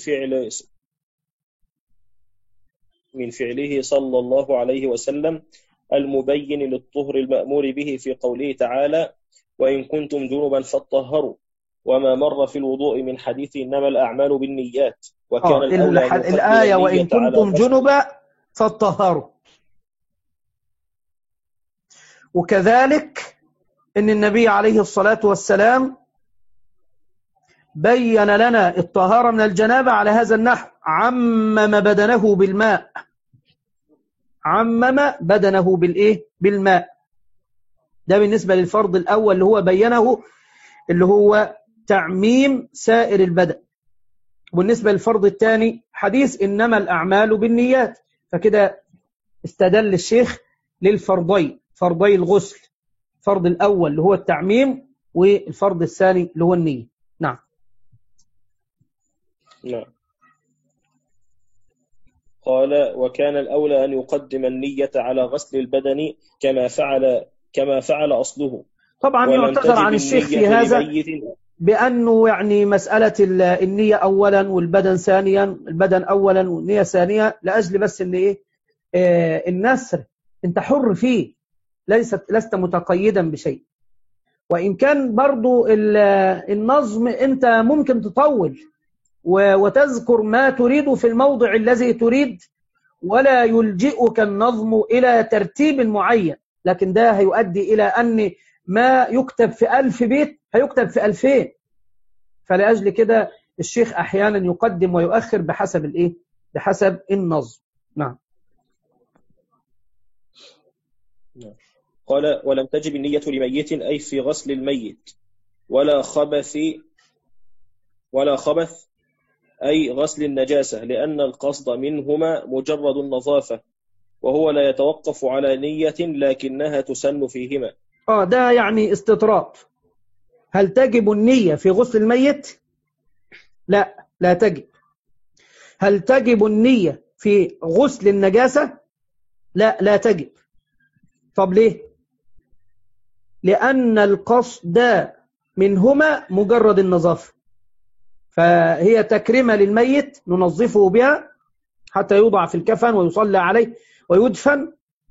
فعله صلى الله عليه وسلم المبين للطهر المأمور به في قوله تعالى: وإن كنتم جنبا فاطهروا، وما مر في الوضوء من حديث إنما الأعمال بالنيات، وكان الآية وإن كنتم جنبا فاطهروا. وكذلك إن النبي عليه الصلاة والسلام بين لنا الطهارة من الجنابة على هذا النحو: عمم بدنه بالماء، عمم بدنه بالماء. ده بالنسبة للفرض الأول اللي هو بينه، اللي هو تعميم سائر البدن. وبالنسبة للفرض الثاني حديث إنما الأعمال بالنيات، فكده استدل الشيخ للفرضين، فرضي الغسل، الفرض الأول اللي هو التعميم، والفرض الثاني اللي هو النية. نعم. نعم. قال: وكان الأولى أن يقدم النية على غسل البدن كما فعل أصله. طبعا يعتذر عن الشيخ في هذا بأنه مسألة النية أولا والبدن ثانيا، البدن أولا والنية ثانية، لأجل بس إن النسر أنت حر فيه، لست متقيدا بشيء. وإن كان برضو النظم أنت ممكن تطول وتذكر ما تريد في الموضع الذي تريد، ولا يلجئك النظم إلى ترتيب معين، لكن ده هيؤدي إلى أن ما يكتب في 1000 بيت هيكتب في 2000. فلأجل كده الشيخ أحيانا يقدم ويؤخر بحسب النظم. نعم. قال: ولم تجب النية لميت أي في غسل الميت، ولا خبث أي غسل النجاسة، لأن القصد منهما مجرد النظافة، وهو لا يتوقف على نية لكنها تسن فيهما. ده استطراد. هل تجب النية في غسل الميت؟ لا، لا تجب. هل تجب النية في غسل النجاسة؟ لا، لا تجب. طب ليه؟ لأن القصد منهما مجرد النظافة، فهي تكريمة للميت ننظفه بها حتى يوضع في الكفن ويصلى عليه ويدفن،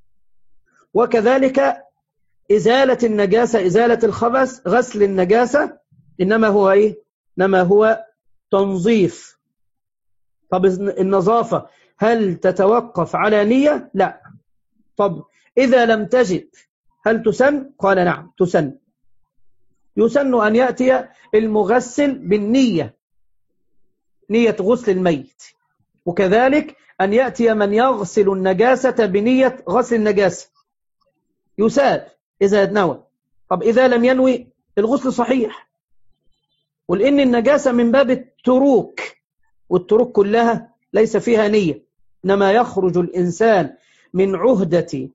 وكذلك إزالة النجاسة، إزالة الخبث، غسل النجاسة إنما هو تنظيف. طب النظافة هل تتوقف على نية؟ لا. طب إذا لم تجد هل تسن؟ قال نعم تسن. يسن أن يأتي المغسل بالنية، نية غسل الميت، وكذلك أن يأتي من يغسل النجاسة بنية غسل النجاسة، يساد إذا نوى. طب إذا لم ينوي الغسل صحيح، ولأن النجاسة من باب التروك، والتروك كلها ليس فيها نية، إنما يخرج الإنسان من عهدة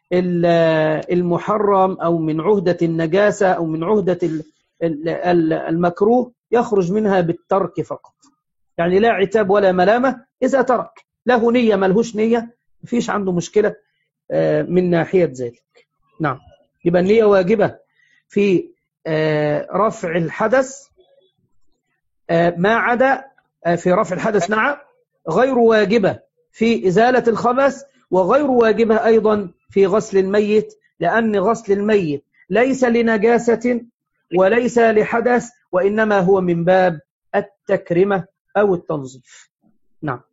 المحرم أو من عهدة النجاسة أو من عهدة المكروه، يخرج منها بالترك فقط. يعني لا عتاب ولا ملامة إذا ترك، له نية ملهوش نية مفيش عنده مشكلة من ناحية ذلك. نعم، يبقى النية واجبة في رفع الحدث، ما عدا في رفع الحدث نعم، غير واجبة في إزالة الخبث، وغير واجبة أيضا في غسل الميت، لأن غسل الميت ليس لنجاسة وليس لحدث، وإنما هو من باب التكرمة أو التنظيف. نعم.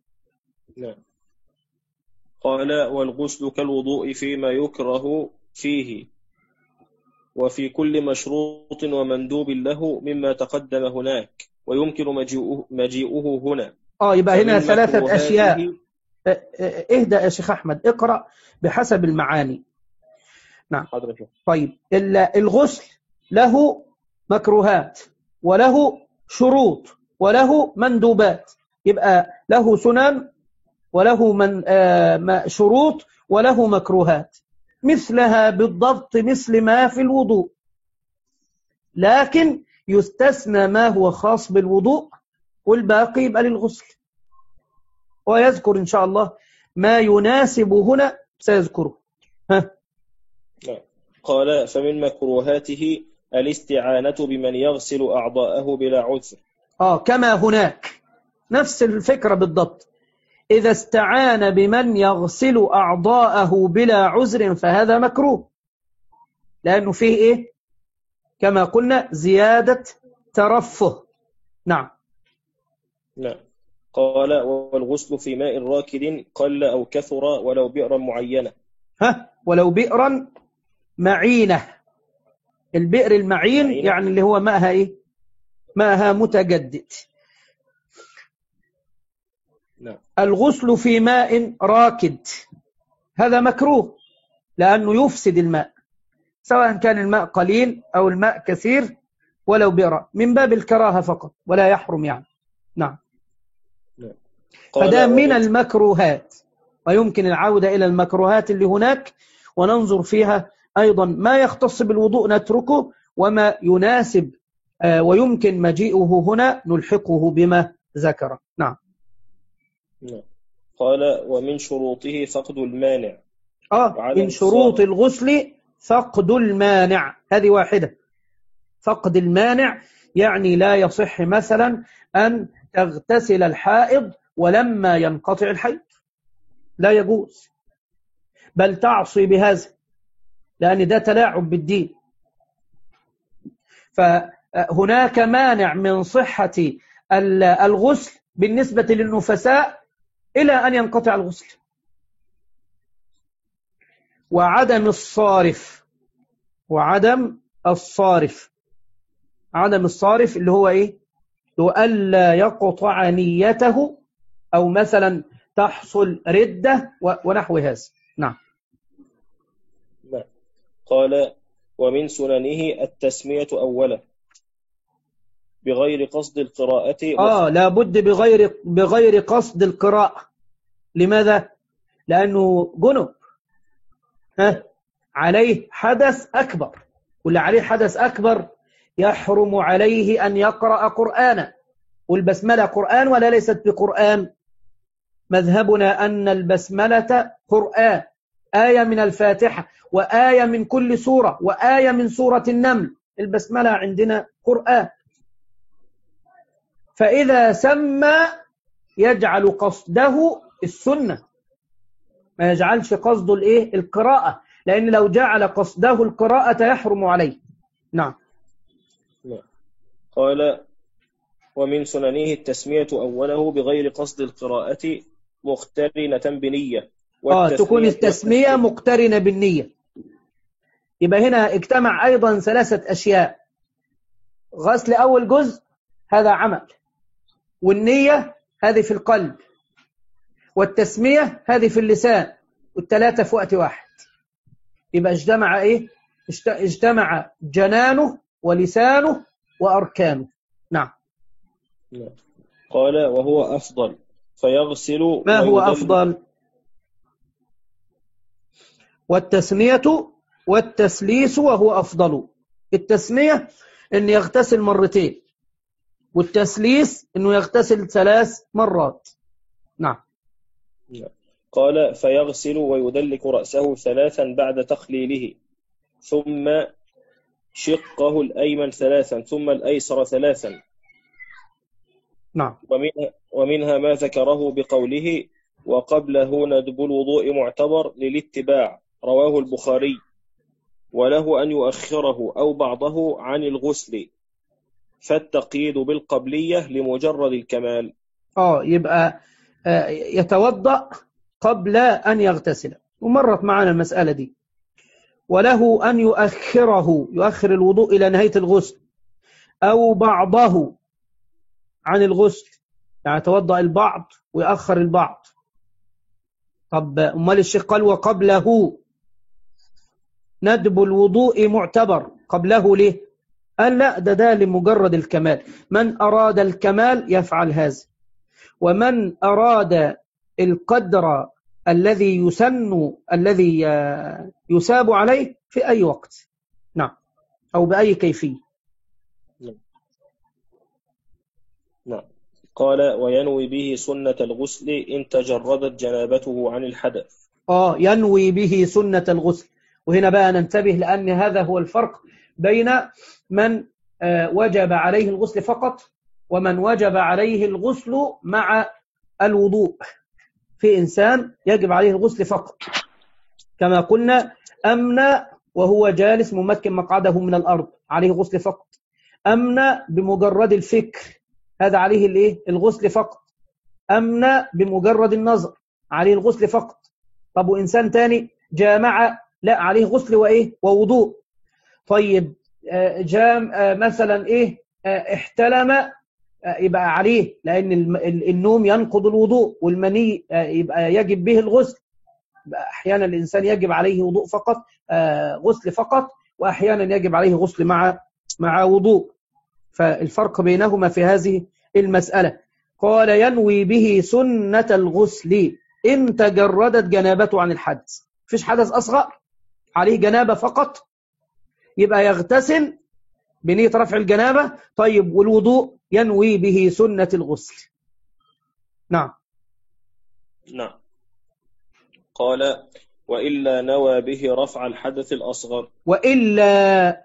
قال: والغسل كالوضوء فيما يكره فيه، وفي كل مشروط ومندوب له مما تقدم هناك، ويمكن مجيئه هنا. يبقى هنا ثلاثة أشياء. اهدأ يا شيخ أحمد، اقرأ بحسب المعاني. نعم. طيب، الغسل له مكروهات وله شروط وله مندوبات، يبقى له سنن وله شروط وله مكروهات، مثلها بالضبط مثل ما في الوضوء، لكن يستثنى ما هو خاص بالوضوء والباقي يبقى للغسل. ويذكر إن شاء الله ما يناسب هنا سيذكره. قال: فمن مكروهاته الاستعانة بمن يغسل أعضاءه بلا عذر. كما هناك نفس الفكرة بالضبط. إذا استعان بمن يغسل أعضاءه بلا عذر فهذا مكروه، لأنه فيه إيه؟ كما قلنا زيادة ترفه. نعم. قال: والغسل في ماء راكد قل أو كثر ولو بئرا معينة. ولو بئرا معينة. البئر المعين يعني اللي هو ماءها إيه؟ ماءها متجدد. الغسل في ماء راكد هذا مكروه، لأنه يفسد الماء، سواء كان الماء قليل أو الماء كثير، ولو بئرا، من باب الكراهة فقط ولا يحرم يعني. نعم. فده من المكروهات، ويمكن العودة إلى المكروهات اللي هناك وننظر فيها أيضا، ما يختص بالوضوء نتركه، وما يناسب ويمكن مجيئه هنا نلحقه بما ذكر. نعم. قال: ومن شروطه فقد المانع. من شروط الغسل فقد المانع، هذه واحدة. فقد المانع يعني لا يصح مثلا أن تغتسل الحائض ولما ينقطع الحيض، لا يجوز، بل تعصي بهذا، لأن ده تلاعب بالدين. فهناك مانع من صحة الغسل بالنسبة للنفساء إلى أن ينقطع الغسل. وعدم الصارف عدم الصارف اللي هو إيه؟ هو ألا يقطع نيته، أو مثلا تحصل ردة ونحو هذا. نعم. قال: ومن سننه التسمية أولا بغير قصد القراءة. لابد بغير قصد القراءة. لماذا؟ لأنه جنب، عليه حدث أكبر، واللي عليه حدث أكبر يحرم عليه أن يقرأ قرآنا. والبسملة قرآن ولا ليست بقرآن؟ مذهبنا أن البسملة قرآن، آية من الفاتحة وآية من كل سورة وآية من سورة النمل. البسملة عندنا قرآن. فإذا سمى يجعل قصده السنة، ما يجعلش قصده القراءة، لأن لو جعل قصده القراءة يحرم عليه. نعم. قال: ومن سننه التسمية أوله بغير قصد القراءة مقترنة بنية. تكون التسمية مقترنة بالنية. يبقى هنا اجتمع أيضا ثلاثة أشياء: غسل أول جزء هذا عمل، والنية هذه في القلب، والتسمية هذه في اللسان، والثلاثة في وقت واحد. يبقى اجتمع اجتمع جنانه ولسانه وأركانه. نعم. قال وهو أفضل فيغسل. ما هو أفضل؟ والتثنية والتثليث وهو أفضل. التثنية أن يغتسل مرتين، والتثليث أنه يغتسل 3 مرات. نعم. قال فيغسل ويدلك رأسه 3 بعد تخليله، ثم شقه الأيمن 3، ثم الأيسر 3. نعم. ومنها ما ذكره بقوله وقبله ندب الوضوء معتبر للاتباع، رواه البخاري، وله أن يؤخره أو بعضه عن الغسل، فالتقييد بالقبلية لمجرد الكمال. يبقى يتوضأ قبل أن يغتسل، ومرت معنا المسألة دي. وله أن يؤخر الوضوء إلى نهاية الغسل أو بعضه عن الغسل، يعني يتوضأ البعض ويأخر البعض. طب أمال الشيخ قال وقبله ندب الوضوء معتبر، قبله ليه؟ قال لا، ده لمجرد الكمال. من أراد الكمال يفعل هذا، ومن أراد القدر الذي يسن الذي يساب عليه في أي وقت، نعم، أو بأي كيفية. نعم. قال وينوي به سنة الغسل إن تجردت جنابته عن الحدث. ينوي به سنة الغسل. وهنا بقى ننتبه، لأن هذا هو الفرق بين من وجب عليه الغسل فقط ومن وجب عليه الغسل مع الوضوء. في إنسان يجب عليه الغسل فقط، كما قلنا أمن وهو جالس ممكن مقعده من الأرض، عليه غسل فقط. أمن بمجرد الفكر، هذا عليه الغسل فقط. أمن بمجرد النظر، عليه الغسل فقط. طب وإنسان تاني جامع، لا، عليه غسل ووضوء. طيب مثلا احتلم، يبقى عليه، لأن النوم ينقض الوضوء، والمني يبقى يجب به الغسل. أحيانا الإنسان يجب عليه وضوء فقط، غسل فقط، وأحيانا يجب عليه غسل مع وضوء. فالفرق بينهما في هذه المسألة. قال ينوي به سنة الغسل إن تجردت جنابته عن الحدث. فيش حدث أصغر، عليه جنابة فقط، يبقى يغتسل بنية رفع الجنابة. طيب والوضوء ينوي به سنة الغسل. نعم. قال وإلا نوى به رفع الحدث الأصغر. وإلا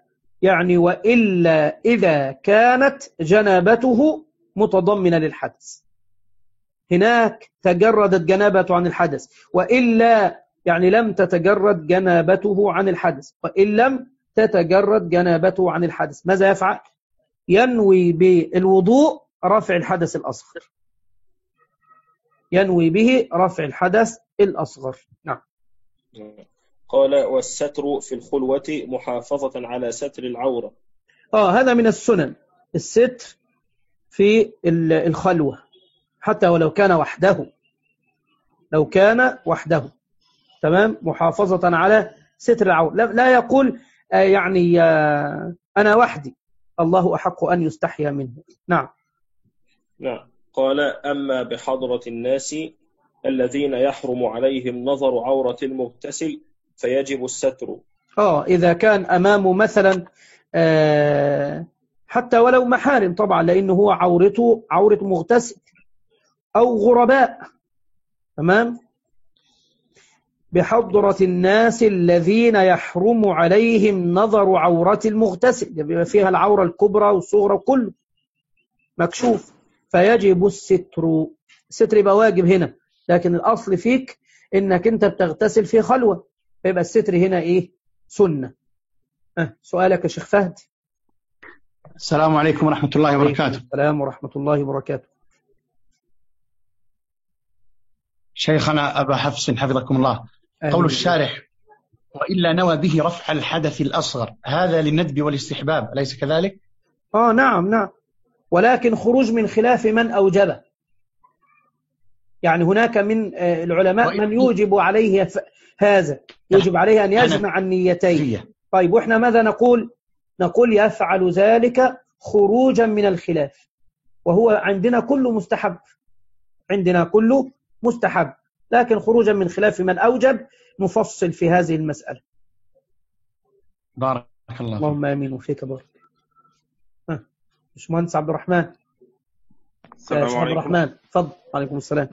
إذا كانت جنابته متضمنة للحدث. هناك تجردت جنابته عن الحدث، وإلا يعني لم تتجرد جنابته عن الحدث. وإن لم تتجرد جنابته عن الحدث، ماذا يفعل؟ ينوي بالوضوء رفع الحدث الأصغر. ينوي به رفع الحدث الأصغر. نعم. قال والستر في الخلوة محافظة على ستر العورة. هذا من السنن، الستر في الخلوة، حتى ولو كان وحده، لو كان وحده، تمام، محافظة على ستر العورة. لا يقول يعني أنا وحدي، الله أحق أن يستحيا منه. نعم. قال أما بحضرة الناس الذين يحرم عليهم نظر عورة المغتسل فيجب الستر. إذا كان أمامه مثلا حتى ولو محارم طبعا، لأنه هو عورة مغتسل أو غرباء، تمام. بحضرة الناس الذين يحرم عليهم نظر عورة المغتسل، يبقى فيها العورة الكبرى والصغرى وكله مكشوف، فيجب الستر. الستر يبقى واجب هنا، لكن الأصل فيك إنك أنت بتغتسل في خلوة، فيبقى الستر هنا سنة. سؤالك يا شيخ فهد. السلام عليكم ورحمة الله وبركاته. السلام ورحمة الله وبركاته. شيخنا أبا حفص حفظكم الله، قول الشارح وإلا نوى به رفع الحدث الأصغر، هذا للندب والاستحباب، أليس كذلك؟ نعم، ولكن خروج من خلاف من أوجبه. يعني هناك من العلماء من يوجب عليه هذا، يوجب عليه أن يجمع النيتين. طيب وإحنا ماذا نقول؟ نقول يفعل ذلك خروجا من الخلاف، وهو عندنا كله مستحب، عندنا كله مستحب، لكن خروجا من خلاف من أوجب نفصل في هذه المسألة. بارك الله فيك. اللهم آمين وفيك بارك. باشمهندس عبد الرحمن. السلام عبد عليكم. الرحمن تفضل. وعليكم السلام.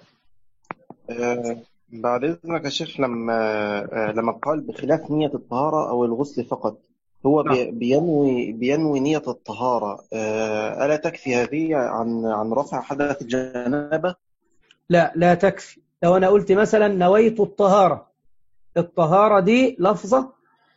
بعد إذنك يا شيخ، لما قال بخلاف نية الطهارة أو الغسل فقط، هو نعم. بينوي نية الطهارة، ألا تكفي هذه عن رفع حدث الجنابة؟ لا تكفي. لو أنا قلت مثلا نويت الطهارة، الطهارة دي لفظة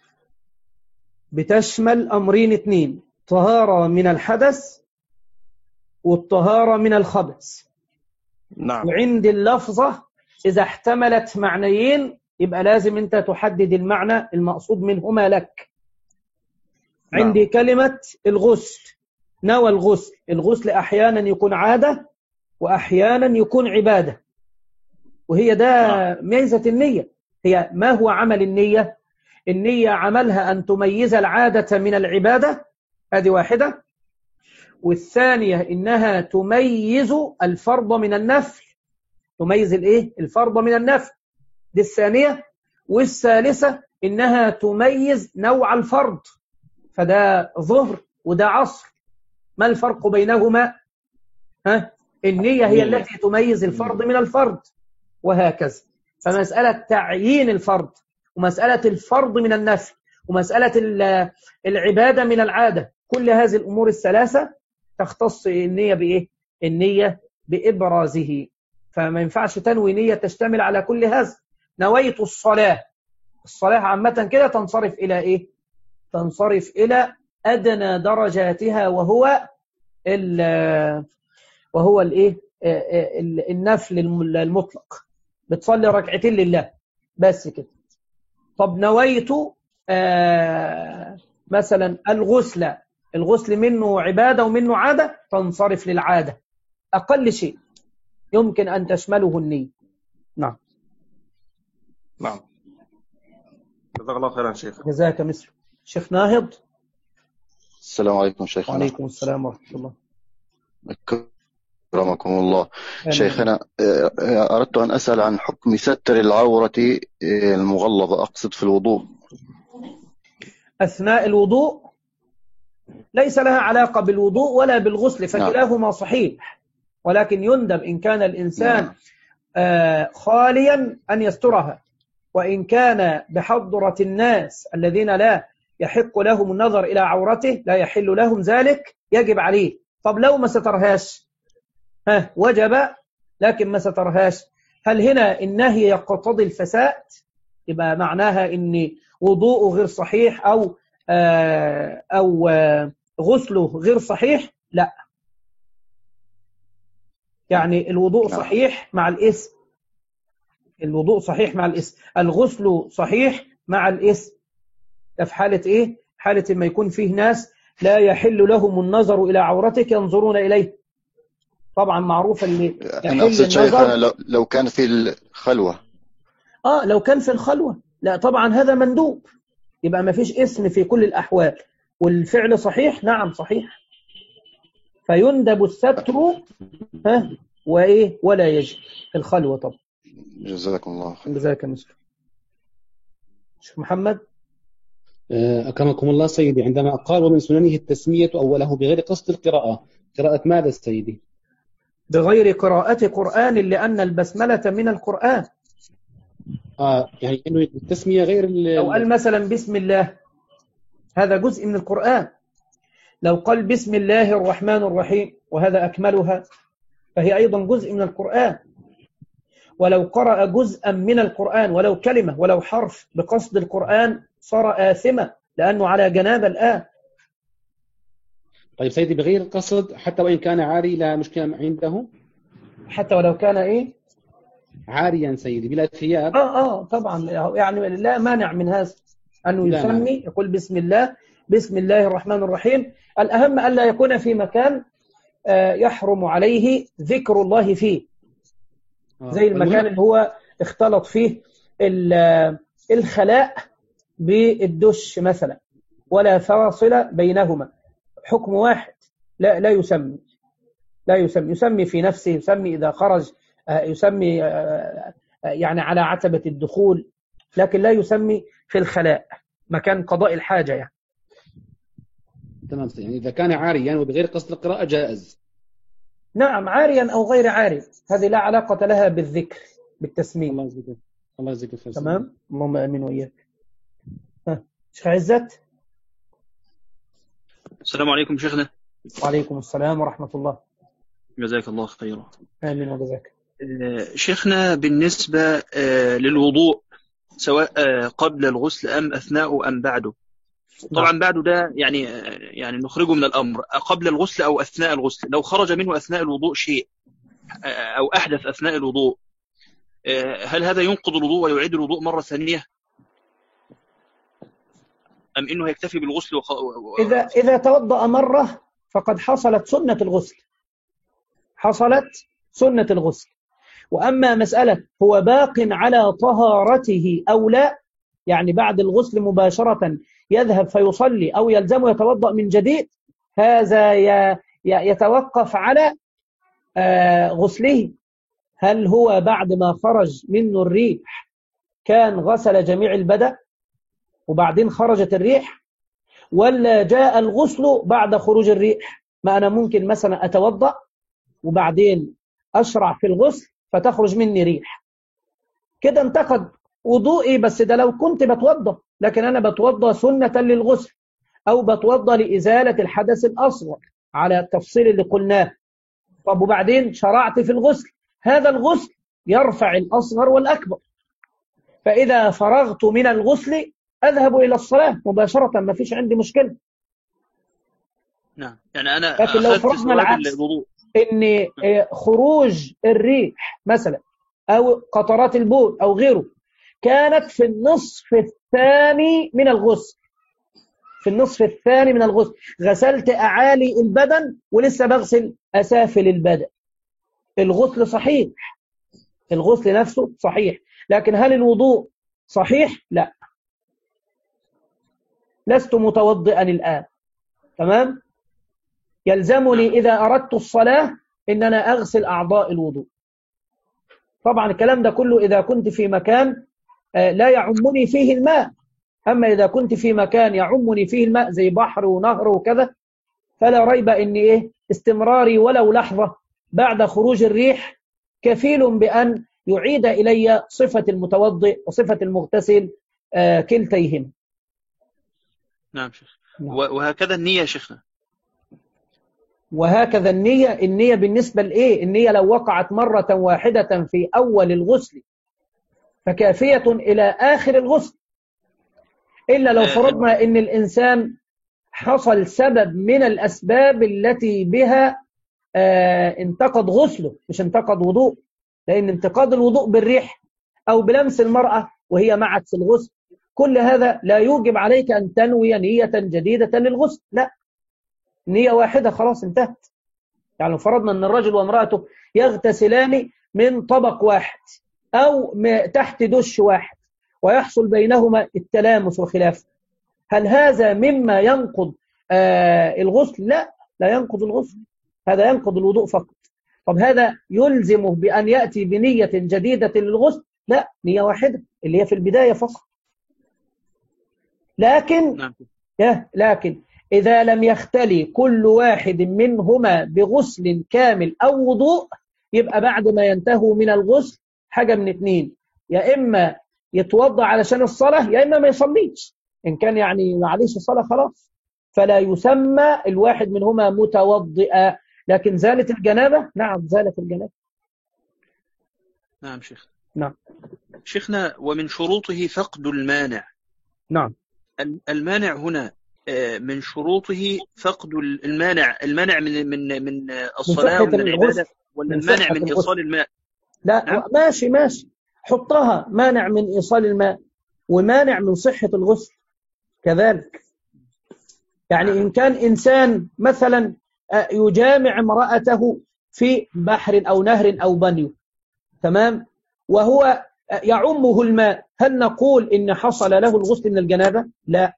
بتشمل أمرين اتنين، طهارة من الحدث والطهارة من الخبث. نعم. وعند اللفظة إذا احتملت معنيين يبقى لازم أنت تحدد المعنى المقصود منهما لك. نعم. عندي كلمة الغسل، نوى الغسل. الغسل أحيانا يكون عادة وأحيانا يكون عبادة، وهي ده ميزة النية. هي ما هو عمل النية؟ النية عملها أن تميز العادة من العبادة، هذه واحدة. والثانية إنها تميز الفرض من النفل، تميز الإيه؟ الفرض من النفل، دي الثانية. والثالثة إنها تميز نوع الفرض، فده ظهر وده عصر، ما الفرق بينهما؟ النية هي التي تميز الفرض من الفرض، وهكذا. فمسألة تعيين الفرض ومسألة الفرض من النفل ومسألة العبادة من العادة، كل هذه الأمور الثلاثة تختص النية بإيه؟ النية بإبرازه. فما ينفعش تنوي نية تشتمل على كل هذا. نويت الصلاة، الصلاة عامة كده تنصرف إلى إيه؟ تنصرف إلى أدنى درجاتها، وهو الإيه؟ النفل المطلق، بتصلي ركعتين لله بس كده. طب نويت مثلا الغسل منه عبادة ومنه عادة، تنصرف للعادة، أقل شيء يمكن أن تشمله النية. نعم. نعم. جزاك الله خيرا شيخ. جزاك مثل. شيخ ناهض. السلام عليكم شيخنا. وعليكم السلام ورحمة الله. أكرمكم الله. شيخنا، أردت أن أسأل عن حكم ستر العورة المغلظة، أقصد في الوضوء. أثناء الوضوء ليس لها علاقة بالوضوء ولا بالغسل، فكلاهما صحيح، ولكن يندب إن كان الإنسان خاليا أن يسترها، وإن كان بحضرة الناس الذين لا يحق لهم النظر إلى عورته، لا يحل لهم ذلك، يجب عليه. طب لو ما سترهاش وجب، لكن ما سترهاش، هل هنا النهي يقتضي الفساد؟ يبقى معناها إن وضوءه غير صحيح أو غسله غير صحيح؟ لا، يعني الوضوء صحيح مع الإثم، الوضوء صحيح مع الإثم، الغسل صحيح مع الإثم. ده في حالة إيه؟ حالة ما يكون فيه ناس لا يحل لهم النظر إلى عورتك ينظرون إليه. طبعا معروف اللي أنا أقصد شيخنا لو كان في الخلوة. لو كان في الخلوة لا طبعا هذا مندوب، يبقى ما فيش إثم في كل الأحوال، والفعل صحيح. نعم صحيح، فيندب الستر وإيه ولا يجب في الخلوة طبعا. جزاكم الله خير. جزاك مثل. شيخ محمد. أكرمكم الله سيدي، عندما قال ومن سننه التسمية أوله بغير قصد القراءة، قراءة ماذا سيدي؟ بغير قراءة قرآن، لأن البسملة من القرآن. يعني إنه التسمية غير لو قال مثلا بسم الله، هذا جزء من القرآن. لو قال بسم الله الرحمن الرحيم وهذا أكملها، فهي أيضا جزء من القرآن. ولو قرأ جزءا من القرآن ولو كلمة ولو حرف بقصد القرآن صار آثما، لأنه على جناب الآن. طيب سيدي، بغير قصد حتى وإن كان عاري لا مشكلة عنده؟ حتى ولو كان إيه؟ عاريا سيدي بلا ثياب. طبعا، يعني لا مانع من هذا، أنه يسمي يقول بسم الله، بسم الله الرحمن الرحيم. الأهم ألا يكون في مكان يحرم عليه ذكر الله فيه، زي المكان اللي هو اختلط فيه الخلاء بالدش مثلا، ولا فاصل بينهما، حكم واحد، لا يسمي. لا يسمي، يسمي في نفسه، يسمي إذا خرج، يسمي يعني على عتبة الدخول، لكن لا يسمي في الخلاء مكان قضاء الحاجة يعني. تمام. يعني إذا كان عاريا وبغير قصد القراءة جائز. نعم، عاريا أو غير عاري، هذه لا علاقة لها بالذكر بالتسمية. الله يجزيك، الله يجزيك خير. تمام، اللهم آمين وإياك. شيخ عزت. السلام عليكم شيخنا. وعليكم السلام ورحمة الله. جزاك الله خيرا. آمين وجزاك. شيخنا بالنسبة للوضوء، سواء قبل الغسل أم أثناء أم بعده، طبعا بعده ده يعني نخرجه من الأمر، قبل الغسل أو أثناء الغسل، لو خرج منه أثناء الوضوء شيء أو أحدث أثناء الوضوء، هل هذا ينقض الوضوء ويعيد الوضوء مرة ثانية، أم إنه يكتفي بالغسل إذا توضأ مرة فقد حصلت سنة الغسل، حصلت سنة الغسل. وأما مسألة هو باق على طهارته أو لا، يعني بعد الغسل مباشرة يذهب فيصلي أو يلزمه يتوضأ من جديد، هذا يتوقف على غسله. هل هو بعد ما خرج منه الريح كان غسل جميع البدن وبعدين خرجت الريح، ولا جاء الغسل بعد خروج الريح؟ ما أنا ممكن مثلا أتوضأ وبعدين أشرع في الغسل فتخرج مني ريح، كده انتقد وضوئي، بس ده لو كنت بتوضأ، لكن أنا بتوضأ سنة للغسل أو بتوضأ لإزالة الحدث الأصغر على التفصيل اللي قلناه. طب وبعدين شرعت في الغسل، هذا الغسل يرفع الأصغر والأكبر، فإذا فرغت من الغسل أذهب إلى الصلاة مباشرة، ما فيش عندي مشكلة. نعم، يعني أنا لكن لو فرضنا العكس، إن خروج الريح مثلا أو قطرات البول أو غيره كانت في النصف الثاني من الغسل، في النصف الثاني من الغسل غسلت أعالي البدن ولسه بغسل أسافل البدن، الغسل صحيح، الغسل نفسه صحيح، لكن هل الوضوء صحيح؟ لا، لست متوضئا الآن. تمام؟ يلزمني إذا أردت الصلاة إن أنا أغسل أعضاء الوضوء. طبعا الكلام ده كله إذا كنت في مكان لا يعمني فيه الماء، أما إذا كنت في مكان يعمني فيه الماء زي بحر ونهر وكذا، فلا ريب إن استمراري ولو لحظة بعد خروج الريح كفيل بأن يعيد إلي صفة المتوضئ وصفة المغتسل كلتيهم. نعم شيخ. وهكذا النية شيخنا. وهكذا النية بالنسبة لإيه؟ النية لو وقعت مرة واحدة في أول الغسل فكافية إلى آخر الغسل، إلا لو فرضنا إن الإنسان حصل سبب من الأسباب التي بها انتقض غسله، مش انتقض وضوء، لأن انتقاض الوضوء بالريح أو بلمس المرأة وهي معك في الغسل، كل هذا لا يوجب عليك أن تنوي نية جديدة للغسل، لا، نية واحدة خلاص انتهت. يعني لو فرضنا أن الرجل وامرأته يغتسلان من طبق واحد أو تحت دش واحد ويحصل بينهما التلامس وخلافه، هل هذا مما ينقض الغسل؟ لا، لا ينقض الغسل، هذا ينقض الوضوء فقط. طب هذا يلزمه بأن يأتي بنية جديدة للغسل؟ لا، نية واحدة اللي هي في البداية فقط. لكن إذا لم يختلي كل واحد منهما بغسل كامل أو وضوء، يبقى بعد ما ينتهوا من الغسل حاجة من اتنين، يا إما يتوضأ علشان الصلاة يا إما ما يصليش، إن كان يعني معليش الصلاة خلاص، فلا يسمى الواحد منهما متوضئا. لكن زالت الجنابة؟ نعم زالت الجنابة. نعم شيخ. نعم شيخنا، ومن شروطه فقد المانع. نعم. المانع هنا من شروطه فقد المانع من الصلاة ومن العبادة، ولا المانع من إيصال الماء؟ لا نعم؟ ماشي حطها مانع من إيصال الماء ومانع من صحة الغسل كذلك. يعني إن كان إنسان مثلا يجامع امرأته في بحر أو نهر أو بنيو، تمام، وهو يعمه الماء، هل نقول إن حصل له الغسل من الجنابة؟ لا.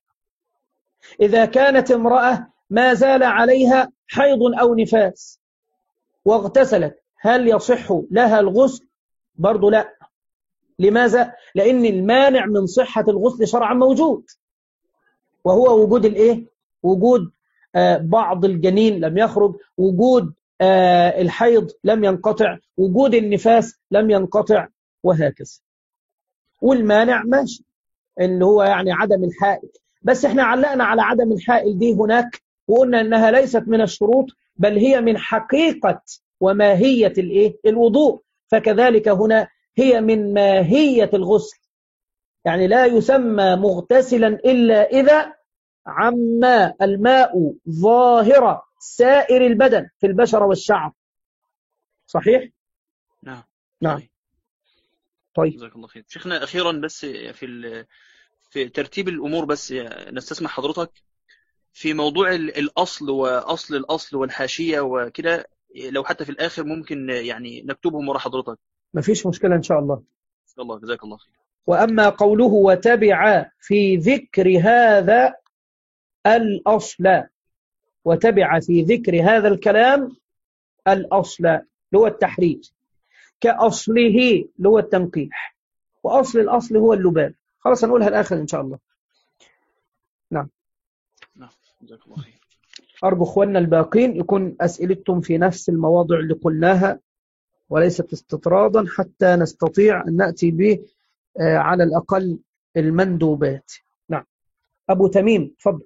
إذا كانت امرأة ما زال عليها حيض أو نفاس واغتسلت هل يصح لها الغسل؟ برضو لا. لماذا؟ لأن المانع من صحة الغسل شرعا موجود، وهو وجود الإيه؟ وجود بعض الجنين لم يخرج، وجود الحيض لم ينقطع، وجود النفاس لم ينقطع، وهكذا. والمانع ماشي اللي هو يعني عدم الحائل، بس احنا علقنا على عدم الحائل دي هناك وقلنا انها ليست من الشروط، بل هي من حقيقة وماهية الايه؟ الوضوء. فكذلك هنا هي من ماهية الغسل، يعني لا يسمى مغتسلا إلا إذا عم الماء ظاهر سائر البدن في البشرة والشعر. صحيح؟ نعم. نعم. طيب جزاك الله خير. شيخنا أخيرا بس في ترتيب الأمور، بس نستسمح حضرتك في موضوع الأصل وأصل الأصل والحاشية وكده، لو حتى في الآخر ممكن يعني نكتبهم ورا حضرتك. مفيش مشكلة إن شاء الله. إن شاء الله. جزاك الله خير. وأما قوله وتبع في ذكر هذا الأصل، وتبع في ذكر هذا الكلام الأصل اللي هو التحريج، كأصله اللي هو التنقيح، وأصل الأصل هو اللباب. خلاص هنقولها الآخر إن شاء الله. نعم. نعم. جزاك الله خير. أرجو أخواننا الباقين يكون أسئلتهم في نفس المواضع اللي قلناها وليست استطرادا، حتى نستطيع أن نأتي به على الأقل المندوبات. نعم. أبو تميم تفضل.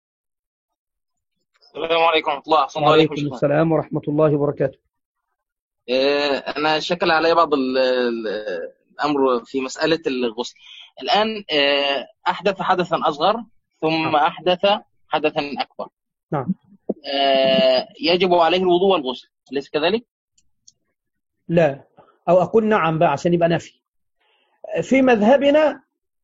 السلام عليكم ورحمة الله. أحسن الله وعليكم عليكم. السلام ورحمة الله وبركاته. أنا شكل علي بعض الأمر في مسألة الغسل. الآن أحدث حدثا أصغر ثم أحدث حدثا أكبر. نعم. يجب عليه الوضوء والغسل، أليس كذلك؟ لا، أو أقول نعم بقى عشان يبقى نفي. في مذهبنا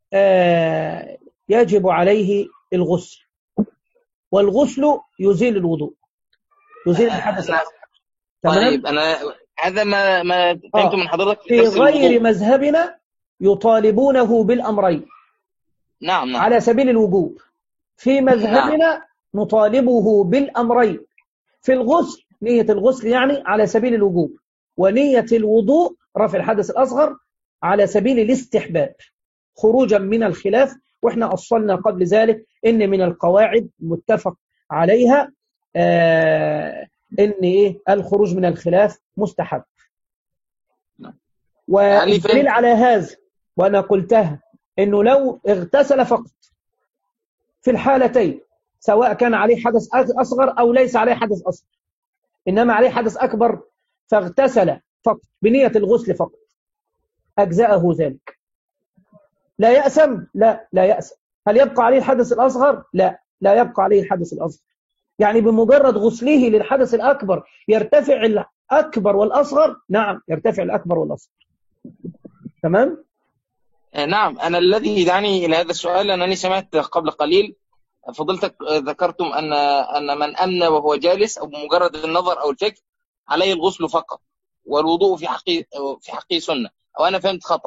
يجب عليه الغسل، والغسل يزيل الوضوء، يزيل الحدث الأصغر. طيب أنا هذا ما فهمت من حضرتك في غير مذهبنا يطالبونه بالأمرين. نعم. على سبيل الوجوب. في مذهبنا نطالبه بالأمرين. في الغسل نية الغسل يعني على سبيل الوجوب، ونية الوضوء رفع الحدث الأصغر على سبيل الاستحباب، خروجا من الخلاف. وإحنا أصلنا قبل ذلك إن من القواعد متفق عليها إن الخروج من الخلاف مستحب. والدليل على هذا وأنا قلتها إنه لو اغتسل فقط في الحالتين، سواء كان عليه حدث أصغر أو ليس عليه حدث أصغر، إنما عليه حدث أكبر، فاغتسل فقط بنية الغسل فقط، أجزأه ذلك. لا يأسم؟ لا يأسم. هل يبقى عليه الحدث الأصغر؟ لا يبقى عليه الحدث الأصغر. يعني بمجرد غسله للحدث الأكبر يرتفع الأكبر والأصغر؟ نعم، يرتفع الأكبر والأصغر. تمام؟ نعم. أنا الذي دعني إلى هذا السؤال أنني سمعت قبل قليل فضلتك ذكرتم أن من أمن وهو جالس أو بمجرد النظر أو الفكر عليه الغسل فقط، والوضوء في حقه سنة، أو أنا فهمت خطأ.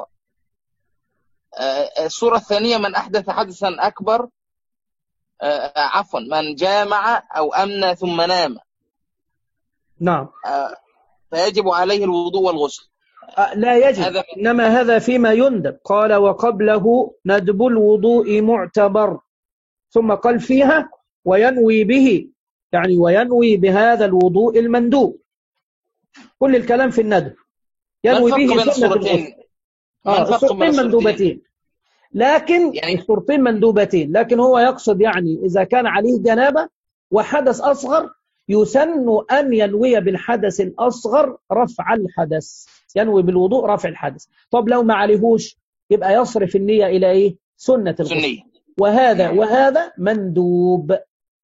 الصورة الثانية من أحدث حدثا أكبر، عفوا، من جامع أو أمن ثم نام. نعم. فيجب عليه الوضوء والغسل. لا يجب، إنما هذا فيما يندب. قال وقبله ندب الوضوء معتبر، ثم قال فيها وينوي به، يعني وينوي بهذا الوضوء المندوب. كل الكلام في الندب. ينوي به سنة الغسل. الصورتين مندوبتين، لكن يعني الصورتين مندوبتين، لكن هو يقصد يعني إذا كان عليه جنابة وحدث أصغر يسن أن ينوي بالحدث الأصغر رفع الحدث، ينوي بالوضوء رفع الحدث. طب لو ما عليهوش يبقى يصرف النية إلى سنة الغسل. وهذا مندوب.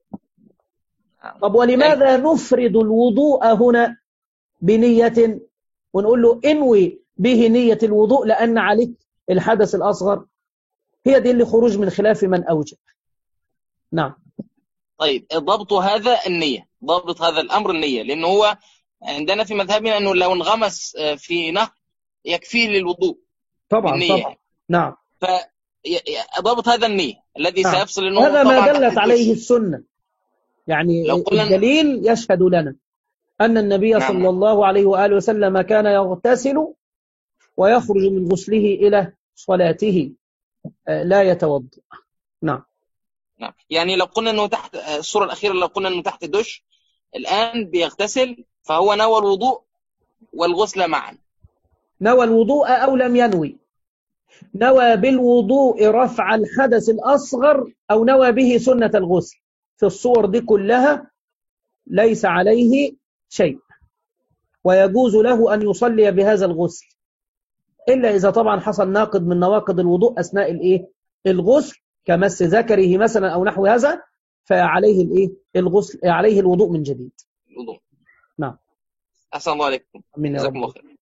طب ولماذا نفرد الوضوء هنا بنية ونقول له انوي به نية الوضوء لأن عليك الحدث الأصغر؟ هي دي اللي خروج من خلاف من أوجب. نعم. طيب ضبط هذا النية، ضبط هذا الأمر النية، لأنه هو عندنا في مذهبنا أنه لو انغمس في نهر يكفيه للوضوء طبعا. نعم. فضبط هذا النية الذي سيفصل هذا ما دلت عليه السنة، يعني الدليل يشهد لنا أن النبي صلى الله عليه وآله وسلم كان يغتسل ويخرج من غسله إلى صلاته لا يتوضأ. نعم. يعني لو قلنا أنه تحت الصورة الأخيرة، لو قلنا أنه تحت الدش الآن بيغتسل، فهو نوى الوضوء والغسل معا. نوى الوضوء أو لم ينوي؟ نوى بالوضوء رفع الحدث الأصغر أو نوى به سنة الغسل، في الصور دي كلها ليس عليه شيء، ويجوز له أن يصلي بهذا الغسل، إلا إذا طبعا حصل ناقض من نواقض الوضوء أثناء الغسل، كمس ذكره مثلا أو نحو هذا، فعليه الغسل، عليه الوضوء من جديد. الوضوء. نعم. أحسن الله عليكم. جزاكم الله خير.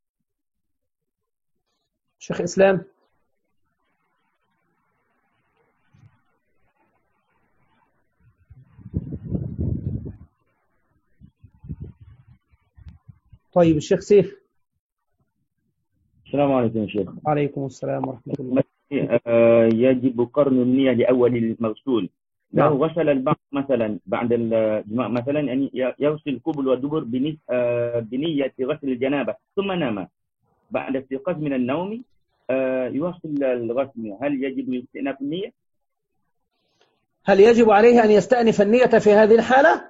شيخ إسلام. طيب الشيخ سيف. السلام عليكم يا شيخ. وعليكم السلام ورحمة الله. يجب قرن النية لأول المغسول. نعم. لو غسل البعض مثلا بعد الجماع مثلا، يعني يغسل القبل والدبر بنية غسل الجنابة ثم نام، بعد استيقاظ من النوم يواصل الغسل، هل يجب استئناف النية؟ هل يجب عليه أن يستأنف النية في هذه الحالة؟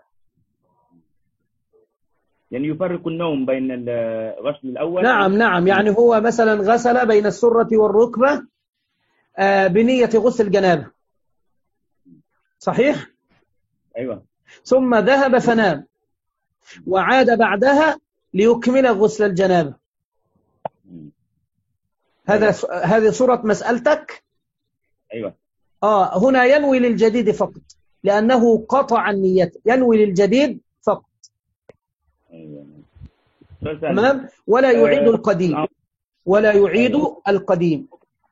يعني يفرق النوم بين الغسل الأول. نعم، يعني هو مثلا غسل بين السرة والركبة بنية غسل الجنابة، صحيح؟ أيوة. ثم ذهب فنام وعاد بعدها ليكمل غسل الجنابة. هذه صورة مسألتك. أيوة. هنا ينوي للجديد فقط، لأنه قطع النية، ينوي للجديد فقط. أيوة. تمام. ولا يعيد القديم، ولا يعيد القديم.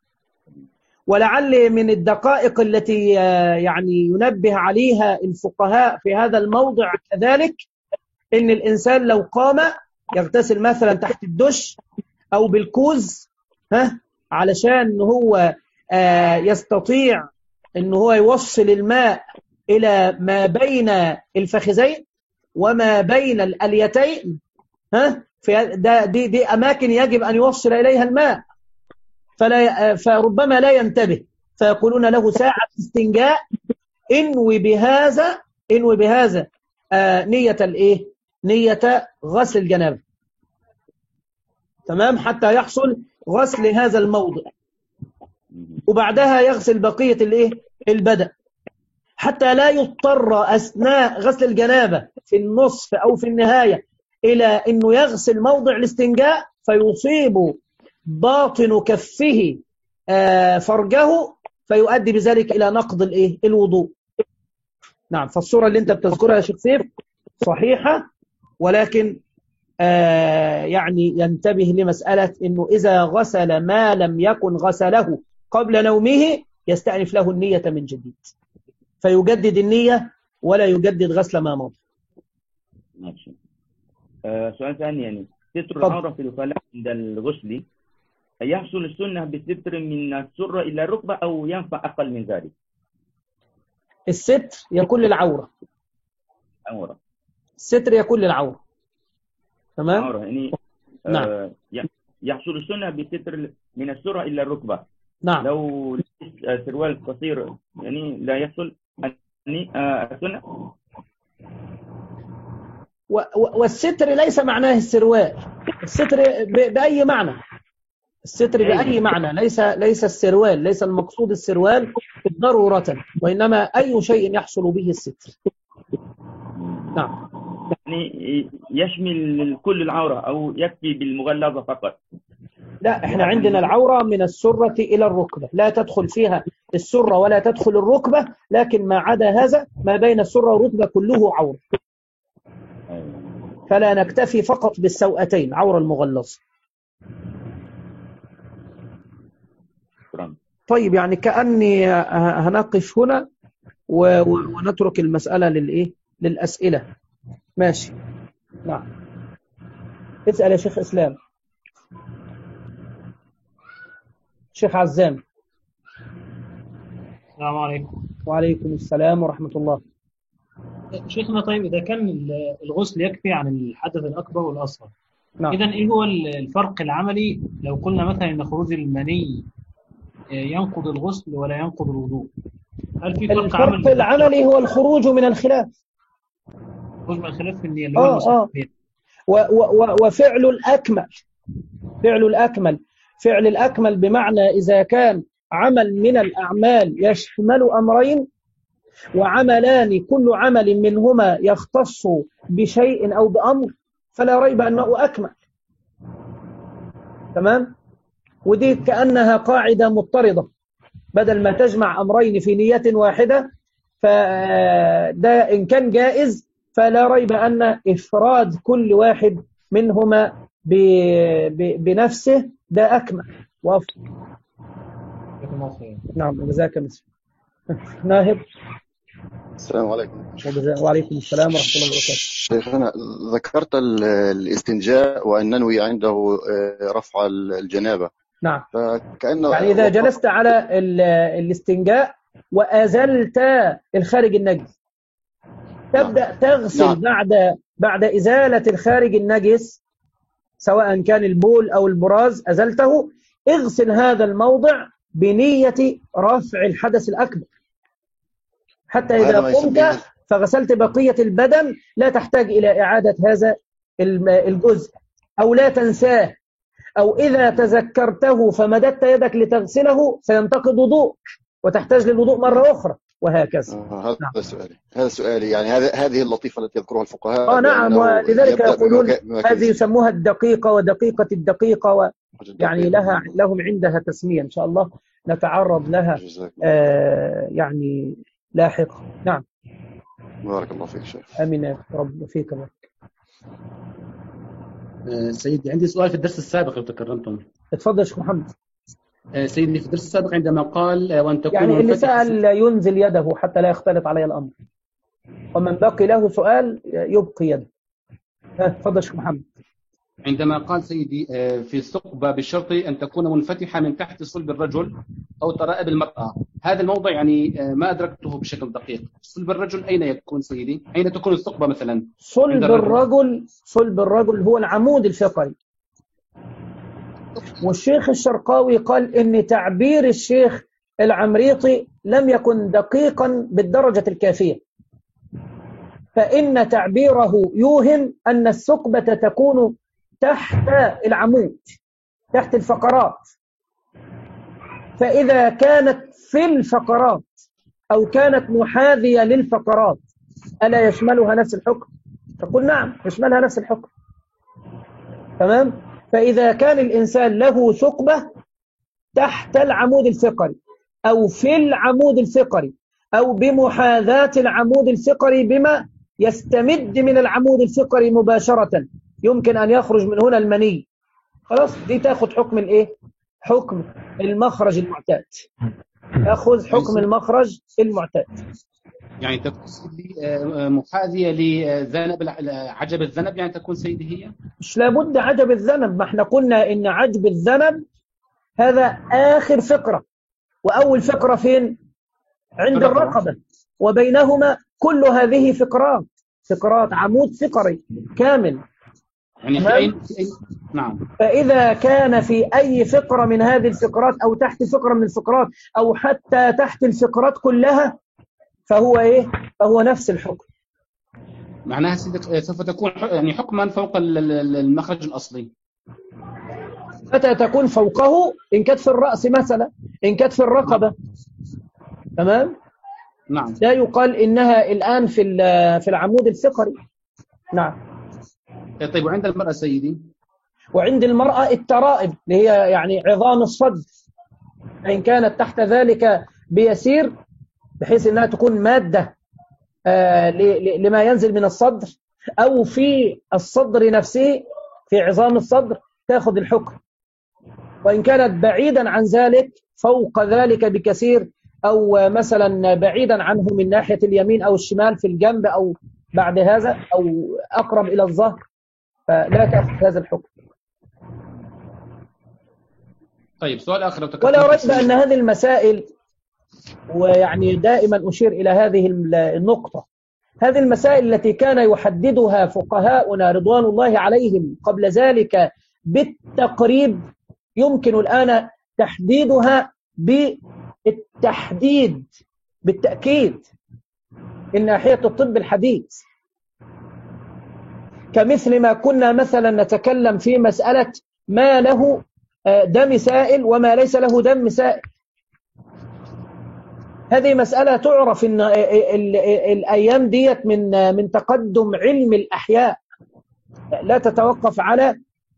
ولعل من الدقائق التي يعني ينبه عليها الفقهاء في هذا الموضع كذلك، إن الإنسان لو قام يغتسل مثلا تحت الدش أو بالكوز علشان هو يستطيع إن هو يوصل الماء إلى ما بين الفخذين وما بين الأليتين، دي أماكن يجب أن يوصل إليها الماء، فربما لا ينتبه، فيقولون له ساعة استنجاء، انوي بهذا نية غسل الجنابة، تمام، حتى يحصل غسل هذا الموضع، وبعدها يغسل بقية البدن، حتى لا يضطر أثناء غسل الجنابة في النصف أو في النهاية إلى أنه يغسل موضع الاستنجاء فيصيب باطن كفه فرجه فيؤدي بذلك إلى نقض الوضوء. نعم. فالصورة اللي أنت بتذكرها يا شيخ سيف صحيحة، ولكن يعني ينتبه لمسألة أنه إذا غسل ما لم يكن غسله قبل نومه يستأنف له النية من جديد، فيجدد النية ولا يجدد غسل ما مضى. ماشي. سؤال ثاني، يعني ستر العورة في الصلاة عند الغسل، يحصل السنة بستر من السرة إلى الركبة أو ينفع أقل من ذلك؟ الستر يكون للعورة. الستر يكون للعورة. تمام؟ عورة يعني نعم. يحصل السنة بستر من السرة إلى الركبة. نعم. لو سروال قصير يعني لا يحصل السنة. والستر ليس معناه السروال، الستر بأي معنى، الستر بأي معنى، ليس السروال، ليس المقصود السروال ضرورة، وإنما أي شيء يحصل به الستر. نعم. يعني يشمل كل العورة أو يكفي بالمغلظة فقط؟ لا، احنا عندنا العورة من السرة إلى الركبة، لا تدخل فيها السرة ولا تدخل الركبة، لكن ما عدا هذا ما بين السرة والركبة كله عورة، فلا نكتفي فقط بالسوأتين، عورة المغلظة. طيب، يعني كأني هنقف هنا ونترك المسألة للأسئلة. ماشي. نعم. اسأل يا شيخ إسلام. شيخ عزام. السلام عليكم. وعليكم السلام ورحمة الله. شيخنا طيب إذا كان الغسل يكفي عن الحدث الأكبر والأصغر، نعم. إذن إيه هو الفرق العملي لو قلنا مثلا إن خروج المني ينقض الغسل ولا ينقض الوضوء؟ هل في فرق عملي؟ الفرق العملي هو الخروج من الخلاف. خروج من الخلاف في النية اللي هو المسلمين. وفعل الأكمل، فعل الأكمل بمعنى إذا كان عمل من الأعمال يشمل أمرين وعملان كل عمل منهما يختص بشيء أو بأمر فلا ريب أنه أكمل. تمام؟ ودي كأنها قاعدة مضطردة، بدل ما تجمع أمرين في نية واحدة فده إن كان جائز فلا ريب أن إفراد كل واحد منهما بنفسه ده أكمل وأفضل. نعم جزاك الله. ناهب. السلام عليكم. وعليكم السلام ورحمة الله وبركاته. شيخنا ذكرت الاستنجاء وأن ننوي عنده رفع الجنابة. نعم. فكأنه يعني إذا جلست على الاستنجاء وأزلت الخارج النجس تبدأ تغسل بعد إزالة الخارج النجس سواء كان البول أو البراز أزلته، اغسل هذا الموضع بنية رفع الحدث الأكبر حتى إذا قمت فغسلت بقية البدن لا تحتاج إلى إعادة هذا الجزء أو لا تنساه، أو إذا تذكرته فمددت يدك لتغسله سينتقض وضوء وتحتاج للوضوء مرة أخرى وهكذا. هذا سؤالي يعني هذه اللطيفة التي يذكرها الفقهاء. نعم، ولذلك يقولون هذه يسموها الدقيقة ودقيقة الدقيقة يعني لهم عندها تسمية إن شاء الله نتعرض لها يعني لاحقا. نعم. بارك الله فيك شيخ. امين يا رب فيك الله. سيدي عندي سؤال في الدرس السابق لو تكرمتم. اتفضل شيخ محمد. سيدي في الدرس السابق عندما قال وان تكون يعني اللي سأل ينزل يده حتى لا يختلط علي الامر، ومن بقي له سؤال يبقي يده. اتفضل شيخ محمد. عندما قال سيدي في الثقبة بشرط أن تكون منفتحة من تحت صلب الرجل أو ترائب المرأة، هذا الموضع يعني ما أدركته بشكل دقيق. صلب الرجل أين يكون سيدي؟ أين تكون الثقبة مثلا؟ صلب الرجل هو العمود الفقري. والشيخ الشرقاوي قال إن تعبير الشيخ العمريطي لم يكن دقيقا بالدرجة الكافية، فإن تعبيره يوهم أن الثقبة تكون تحت العمود تحت الفقرات، فإذا كانت في الفقرات أو كانت محاذية للفقرات ألا يشملها نفس الحكم؟ تقول نعم يشملها نفس الحكم. تمام؟ فإذا كان الإنسان له ثقبة تحت العمود الفقري أو في العمود الفقري أو بمحاذاة العمود الفقري بما يستمد من العمود الفقري مباشرة يمكن أن يخرج من هنا المني، خلاص دي تأخذ حكم الإيه؟ حكم المخرج المعتاد. تأخذ حكم المخرج المعتاد. يعني تكون محاذية لذنب عجب الذنب، يعني تكون سيدي هي؟ مش لابد عجب الذنب، ما احنا قلنا إن عجب الذنب هذا آخر فقرة، وأول فقرة فين؟ عند الرقبة، وبينهما كل هذه فقرات عمود فقري كامل. يعني في أي... نعم. فإذا كان في أي فقرة من هذه الفقرات أو تحت فقرة من الفقرات أو حتى تحت الفقرات كلها فهو إيه؟ فهو نفس الحكم. معناها سوف تكون يعني حكما فوق المخرج الأصلي. متى تكون فوقه؟ إن كانت في الرأس مثلا، إن كانت في الرقبة. تمام؟ نعم. لا يقال إنها الآن في العمود الفقري. نعم. طيب وعند المرأة سيدي؟ وعند المرأة الترائب اللي هي يعني عظام الصدر، إن كانت تحت ذلك بيسير بحيث أنها تكون مادة لما ينزل من الصدر أو في الصدر نفسه في عظام الصدر تأخذ الحكم، وإن كانت بعيدا عن ذلك فوق ذلك بكثير أو مثلا بعيدا عنه من ناحية اليمين أو الشمال في الجنب أو بعد هذا أو أقرب إلى الظهر فلا تأخذ هذا الحكم. طيب سؤال آخر. ولا ريب أن هذه المسائل، ويعني دائما أشير إلى هذه النقطة، هذه المسائل التي كان يحددها فقهاؤنا رضوان الله عليهم قبل ذلك بالتقريب يمكن الآن تحديدها بالتحديد بالتأكيد من ناحية الطب الحديث، كمثل ما كنا مثلا نتكلم في مسألة ما له دم سائل وما ليس له دم سائل. هذه مسألة تعرف إن الأيام ديت من تقدم علم الأحياء، لا تتوقف على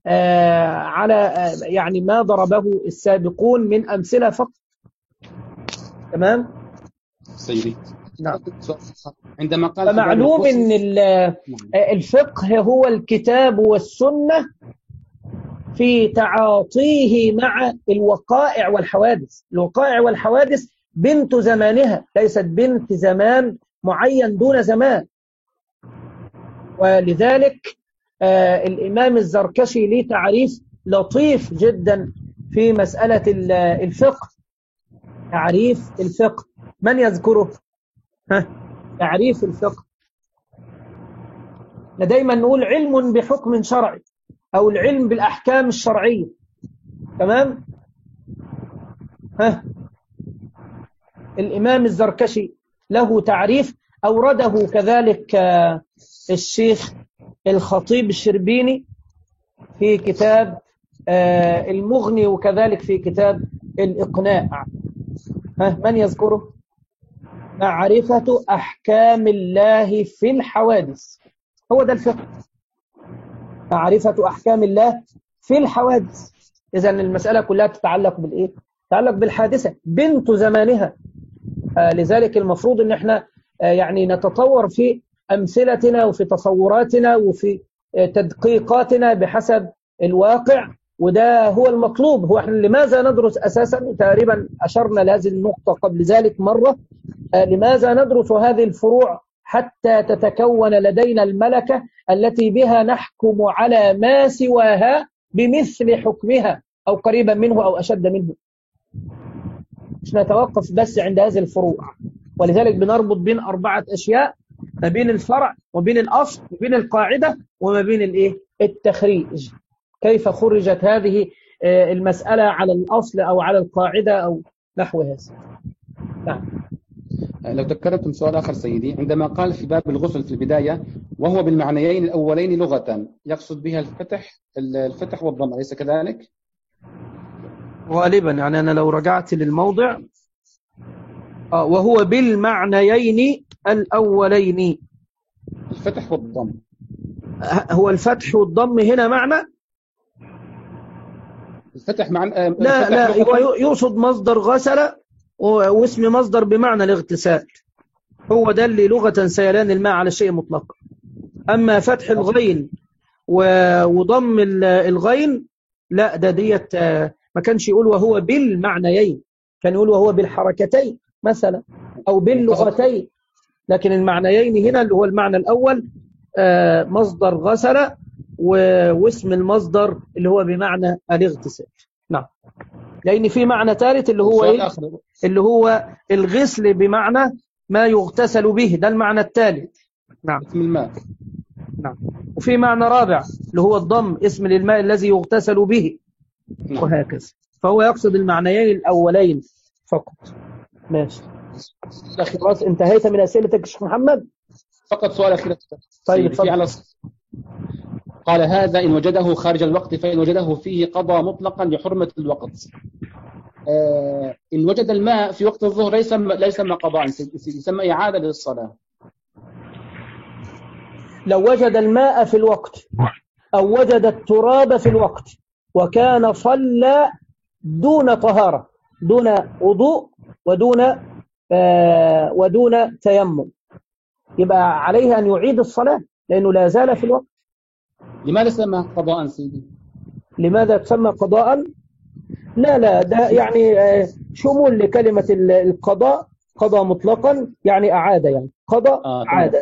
يعني ما ضربه السابقون من أمثلة فقط. تمام سيدي. نعم. عندما قال فمعلوم أن الفقه هو الكتاب والسنة في تعاطيه مع الوقائع والحوادث. الوقائع والحوادث بنت زمانها، ليست بنت زمان معين دون زمان. ولذلك الإمام الزركشي ليه تعريف لطيف جدا في مسألة الفقه. تعريف الفقه من يذكره؟ تعريف الفقه دايما نقول علم بحكم شرعي أو العلم بالأحكام الشرعية. تمام. الإمام الزركشي له تعريف أورده كذلك الشيخ الخطيب الشربيني في كتاب المغني، وكذلك في كتاب الإقناع. من يذكره؟ معرفة أحكام الله في الحوادث، هو ده الفقه، معرفة أحكام الله في الحوادث. إذن المسألة كلها تتعلق بالإيه؟ تتعلق بالحادثة بنت زمانها. لذلك المفروض أن احنا يعني نتطور في أمثلتنا وفي تصوراتنا وفي تدقيقاتنا بحسب الواقع، وده هو المطلوب. هو احنا لماذا ندرس أساسا؟ تقريبا أشرنا لهذه النقطة قبل ذلك مرة. لماذا ندرس هذه الفروع؟ حتى تتكون لدينا الملكة التي بها نحكم على ما سواها بمثل حكمها أو قريبا منه أو أشد منه. مش نتوقف بس عند هذه الفروع. ولذلك بنربط بين 4 أشياء، ما بين الفرع وبين الأصل وبين القاعدة وما بين الإيه؟ التخريج. كيف خرجت هذه المسألة على الأصل أو على القاعدة أو نحو هذا. نعم. لو تذكرتم سؤال آخر سيدي، عندما قال في باب الغسل في البداية وهو بالمعنيين الأولين لغة، يقصد بها الفتح والضم، أليس كذلك؟ غالبا يعني أنا لو رجعت للموضع وهو بالمعنيين الأولين، الفتح والضم. هو الفتح والضم هنا معنى؟ الفتح معنى لا يقصد مصدر غسل واسم مصدر بمعنى الاغتسال، هو ده اللي لغة سيلان الماء على شيء مطلق. أما فتح الغين وضم الغين لا، ده ديت ما كانش يقول وهو بالمعنيين، كان يقول وهو بالحركتين مثلا أو باللغتين. لكن المعنيين هنا اللي هو المعنى الأول مصدر غسل واسم المصدر اللي هو بمعنى الاغتسال. نعم. لأن في معنى ثالث اللي هو إيه؟ اللي هو الغسل بمعنى ما يغتسل به، ده المعنى الثالث. نعم. اسم الماء. نعم. وفي معنى رابع اللي هو الضم، اسم للماء الذي يغتسل به. وهكذا. فهو يقصد المعنيين الأولين فقط. ماشي. خلاص انتهيت من أسئلتك يا شيخ محمد؟ فقط سؤال أخير. طيب قال هذا إن وجده خارج الوقت، فإن وجده فيه قضى مطلقا لحرمة الوقت. إن وجد الماء في وقت الظهر لا يسمى قضاء، يسمى إعادة للصلاة. لو وجد الماء في الوقت أو وجد التراب في الوقت وكان صلى دون طهارة، دون وضوء ودون تيمم، يبقى عليه أن يعيد الصلاة لأنه لا زال في الوقت. لماذا سمى قضاء سيدي؟ لماذا تسمى قضاء؟ لا ده يعني شمول لكلمة القضاء، قضاء مطلقا يعني أعاد، يعني قضاء عاد.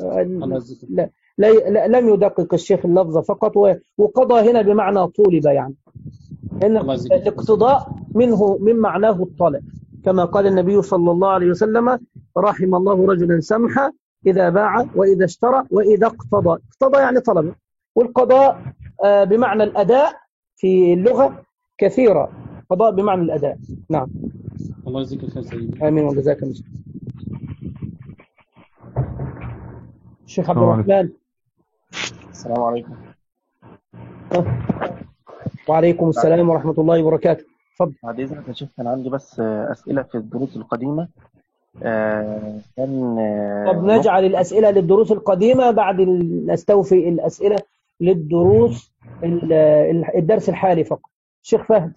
لا لم يدقق الشيخ اللفظ فقط، وقضى هنا بمعنى طولب، يعني إن الاقتضاء منه من معناه الطلب، كما قال النبي صلى الله عليه وسلم: رحم الله رجلا سمحا إذا باع وإذا اشترى وإذا اقتضى. اقتضى يعني طلب، والقضاء بمعنى الأداء في اللغة كثيرة. قضاء بمعنى الأداء. نعم. الله يجزيك الخير سيدي. آمين وجزاك الله. الشيخ عبد الرحمن. السلام عليكم. وعليكم السلام ورحمة الله وبركاته. تفضل. بعد إذنك يا شيخ، كان عندي بس أسئلة في الدروس القديمة. طب نجعل الأسئلة للدروس القديمة، بعد نستوفي الأسئلة للدروس الدرس الحالي فقط. الشيخ فهد.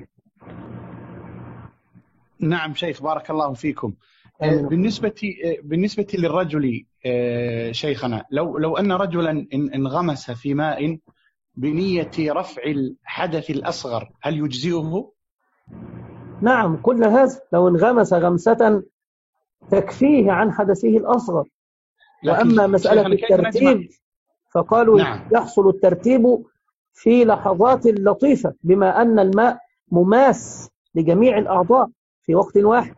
نعم شيخ، بارك الله فيكم. بالنسبة للرجل شيخنا، لو أن رجلا انغمس في ماء بنية رفع الحدث الأصغر هل يجزئه؟ نعم، كل هذا لو انغمس غمسة تكفيه عن حدثه الأصغر. وأما مسألة الترتيب فقالوا نعم. يحصل الترتيب في لحظات لطيفة، بما أن الماء مماس لجميع الأعضاء في وقت واحد.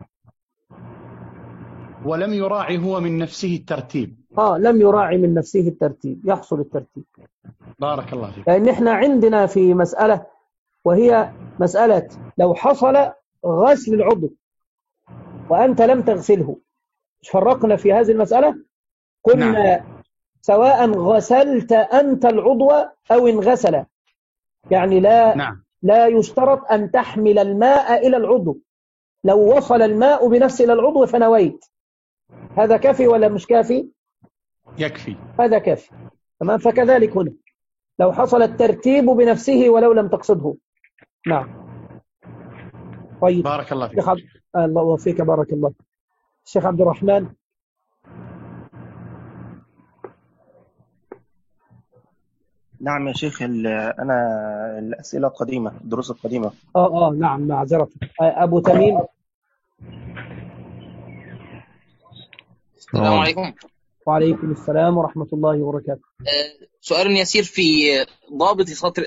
ولم يراعي هو من نفسه الترتيب. لم يراعي من نفسه الترتيب، يحصل الترتيب. بارك الله فيك. لأن احنا عندنا في مسألة، وهي مسألة لو حصل غسل العضو وأنت لم تغسله، فرقنا في هذه المسألة. قلنا نعم. سواء غسلت أنت العضو أو انغسل، يعني لا يشترط أن تحمل الماء إلى العضو. لو وصل الماء بنفسه إلى العضو فنويت، هذا كافي ولا مش كافي؟ يكفي، هذا كافي. تمام. فكذلك هنا لو حصل الترتيب بنفسه ولو لم تقصده. نعم. طيب، بارك الله فيك. الله فيك، بارك الله. الشيخ عبد الرحمن. نعم يا شيخ، أنا الأسئلة القديمة، الدروس القديمة. نعم، معذرة. أبو تميم. السلام عليكم. وعليكم السلام ورحمة الله وبركاته. سؤال يسير في ضابط